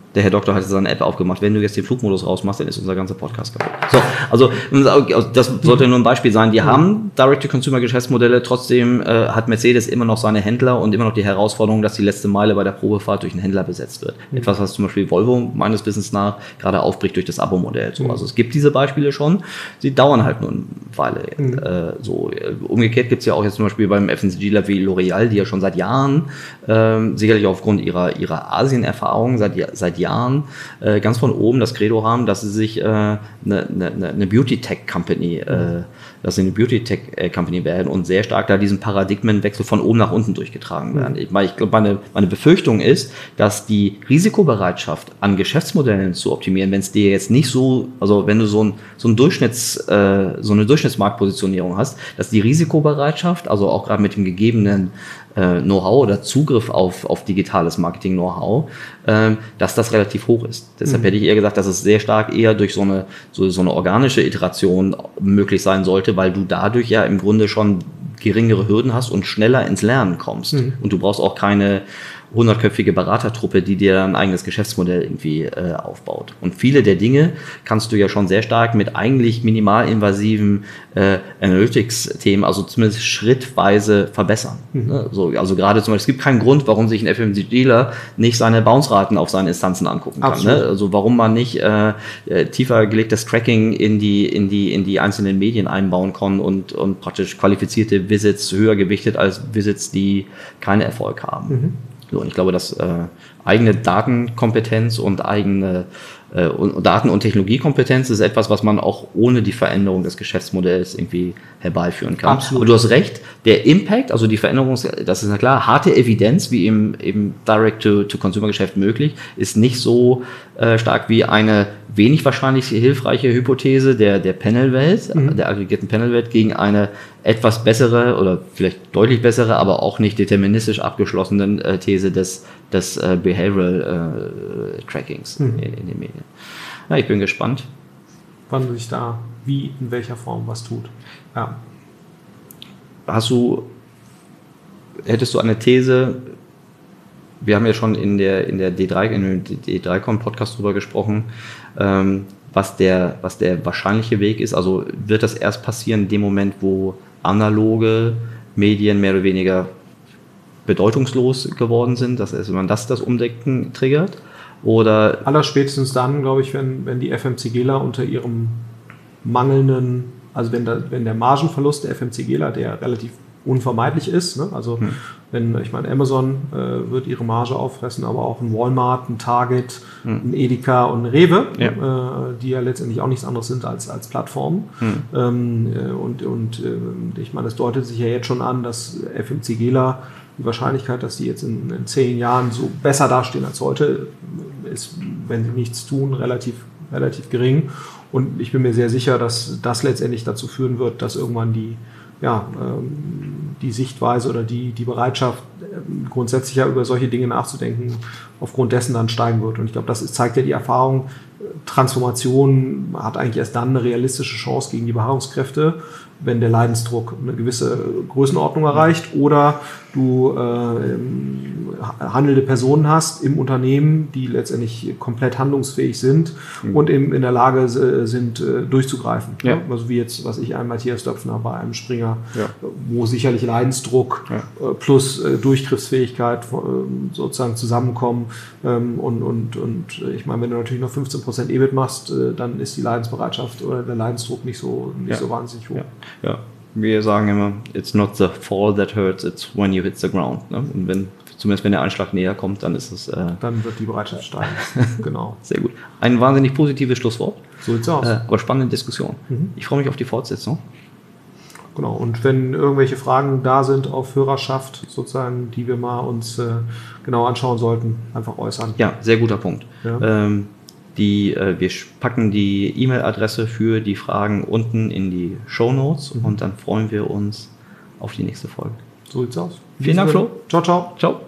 Der Herr Doktor hat jetzt seine App aufgemacht. Wenn du jetzt den Flugmodus rausmachst, dann ist unser ganzer Podcast kaputt. So, also das sollte nur ein Beispiel sein. Die haben Direct-to-Consumer-Geschäftsmodelle. Trotzdem äh, hat Mercedes immer noch seine Händler und immer noch die Herausforderung, dass die letzte Meile bei der Probefahrt durch einen Händler besetzt wird. Mhm. Etwas, was zum Beispiel Volvo meines Wissens nach gerade aufbricht durch das Abo-Modell. So, mhm. Also es gibt diese Beispiele schon. Sie dauern halt nur eine Weile. Mhm. Äh, so. Umgekehrt gibt es ja auch jetzt zum Beispiel beim FMCGler wie L'Oreal, die ja schon seit Jahren, äh, sicherlich aufgrund ihrer, ihrer Asien-Erfahrung, seit, seit Jahren äh, ganz von oben das Credo haben, dass sie sich eine äh, ne, ne, ne Beauty-Tech-Company, äh, dass sie eine Beauty-Tech-Company werden und sehr stark da diesen Paradigmenwechsel von oben nach unten durchgetragen werden. Mhm. Ich, ich glaube, meine, meine Befürchtung ist, dass die Risikobereitschaft an Geschäftsmodellen zu optimieren, wenn es dir jetzt nicht so, also wenn du so, ein, so, ein Durchschnitts, äh, so eine Durchschnittsmarktpositionierung hast, dass die Risikobereitschaft, also auch gerade mit dem gegebenen Know-how oder Zugriff auf, auf digitales Marketing-Know-how, ähm, dass das relativ hoch ist. Deshalb mhm. hätte ich eher gesagt, dass es sehr stark eher durch so eine, so, so eine organische Iteration möglich sein sollte, weil du dadurch ja im Grunde schon geringere Hürden hast und schneller ins Lernen kommst. Mhm. Und du brauchst auch keine hundertköpfige Beratertruppe, die dir ein eigenes Geschäftsmodell irgendwie äh, aufbaut. Und viele der Dinge kannst du ja schon sehr stark mit eigentlich minimalinvasiven äh, Analytics-Themen, also zumindest schrittweise verbessern. Mhm. Ne? So, also gerade zum Beispiel, es gibt keinen Grund, warum sich ein FMCGler nicht seine Bounce-Raten auf seine Instanzen angucken kann. Ne? Also warum man nicht äh, tiefer gelegtes Tracking in die, in die, in die einzelnen Medien einbauen kann und, und praktisch qualifizierte Visits höher gewichtet als Visits, die keinen Erfolg haben. Mhm. So, und ich glaube, dass äh, eigene Datenkompetenz und eigene äh, und Daten- und Technologiekompetenz ist etwas, was man auch ohne die Veränderung des Geschäftsmodells irgendwie herbeiführen kann. Absolut. Aber du hast recht, der Impact, also die Veränderung, das ist ja klar, harte Evidenz, wie im, im Direct-to-Consumer-Geschäft möglich, ist nicht so äh, stark wie eine wenig wahrscheinlich hilfreiche Hypothese der, der Panel-Welt, mhm. der aggregierten Panel-Welt gegen eine etwas bessere oder vielleicht deutlich bessere, aber auch nicht deterministisch abgeschlossenen äh, These des, des äh, Behavioral äh, Trackings mhm. in, in den Medien. Ja, ich bin gespannt. Wann sich da wie, in welcher Form was tut. Ja. Hast du, hättest du eine These, wir haben ja schon in der, in der D drei, in dem D drei Con Podcast drüber gesprochen, ähm, was der, was der wahrscheinliche Weg ist. Also wird das erst passieren in dem Moment, wo analoge Medien mehr oder weniger bedeutungslos geworden sind, dass also man das, das Umdenken triggert? Oder allerspätestens dann, glaube ich, wenn, wenn die FMCGler unter ihrem mangelnden, also wenn, da, wenn der Margenverlust der FMCGler, der relativ unvermeidlich ist, ne? Also hm. wenn, ich meine, Amazon äh, wird ihre Marge auffressen, aber auch ein Walmart, ein Target, hm. ein Edeka und ein Rewe, ja. Äh, die ja letztendlich auch nichts anderes sind als, als Plattformen. Hm. Ähm, äh, und und äh, ich meine, es deutet sich ja jetzt schon an, dass FMCGler, die Wahrscheinlichkeit, dass die jetzt in, in zehn Jahren so besser dastehen als heute, ist, wenn sie nichts tun, relativ, relativ gering. Und ich bin mir sehr sicher, dass das letztendlich dazu führen wird, dass irgendwann die, ja, ähm, die Sichtweise oder die, die Bereitschaft, ähm, grundsätzlich ja über solche Dinge nachzudenken, aufgrund dessen dann steigen wird. Und ich glaube, das ist, zeigt ja die Erfahrung, Transformation hat eigentlich erst dann eine realistische Chance gegen die Beharrungskräfte, wenn der Leidensdruck eine gewisse Größenordnung erreicht oder du äh, handelnde Personen hast im Unternehmen, die letztendlich komplett handlungsfähig sind mhm. und im, in der Lage äh, sind, äh, durchzugreifen. Ja. Ja? Also wie jetzt, was ich, einen Matthias Döpfner bei einem Springer, ja. wo sicherlich Leidensdruck ja. äh, plus äh, Durchgriffsfähigkeit äh, sozusagen zusammenkommen. Ähm, und, und, und ich meine, wenn du natürlich noch fünfzehn Prozent E B I T machst, äh, dann ist die Leidensbereitschaft oder der Leidensdruck nicht so, nicht ja. so wahnsinnig hoch. Ja. Ja, wir sagen immer, it's not the fall that hurts, it's when you hit the ground. Ne? Und wenn, zumindest wenn der Einschlag näher kommt, dann ist es... Äh dann wird die Bereitschaft steigen. Genau. Sehr gut. Ein wahnsinnig positives Schlusswort. So sieht's aus. Äh, aber spannende Diskussion. Mhm. Ich freue mich auf die Fortsetzung. Genau. Und wenn irgendwelche Fragen da sind auf Hörerschaft, sozusagen, die wir mal uns äh, genau anschauen sollten, einfach äußern. Ja, sehr guter Punkt. Ja. Ähm, Die, äh, wir packen die E-Mail-Adresse für die Fragen unten in die Shownotes mhm. und dann freuen wir uns auf die nächste Folge. So sieht's aus. Vielen Dank, Flo. Ciao, ciao. Ciao.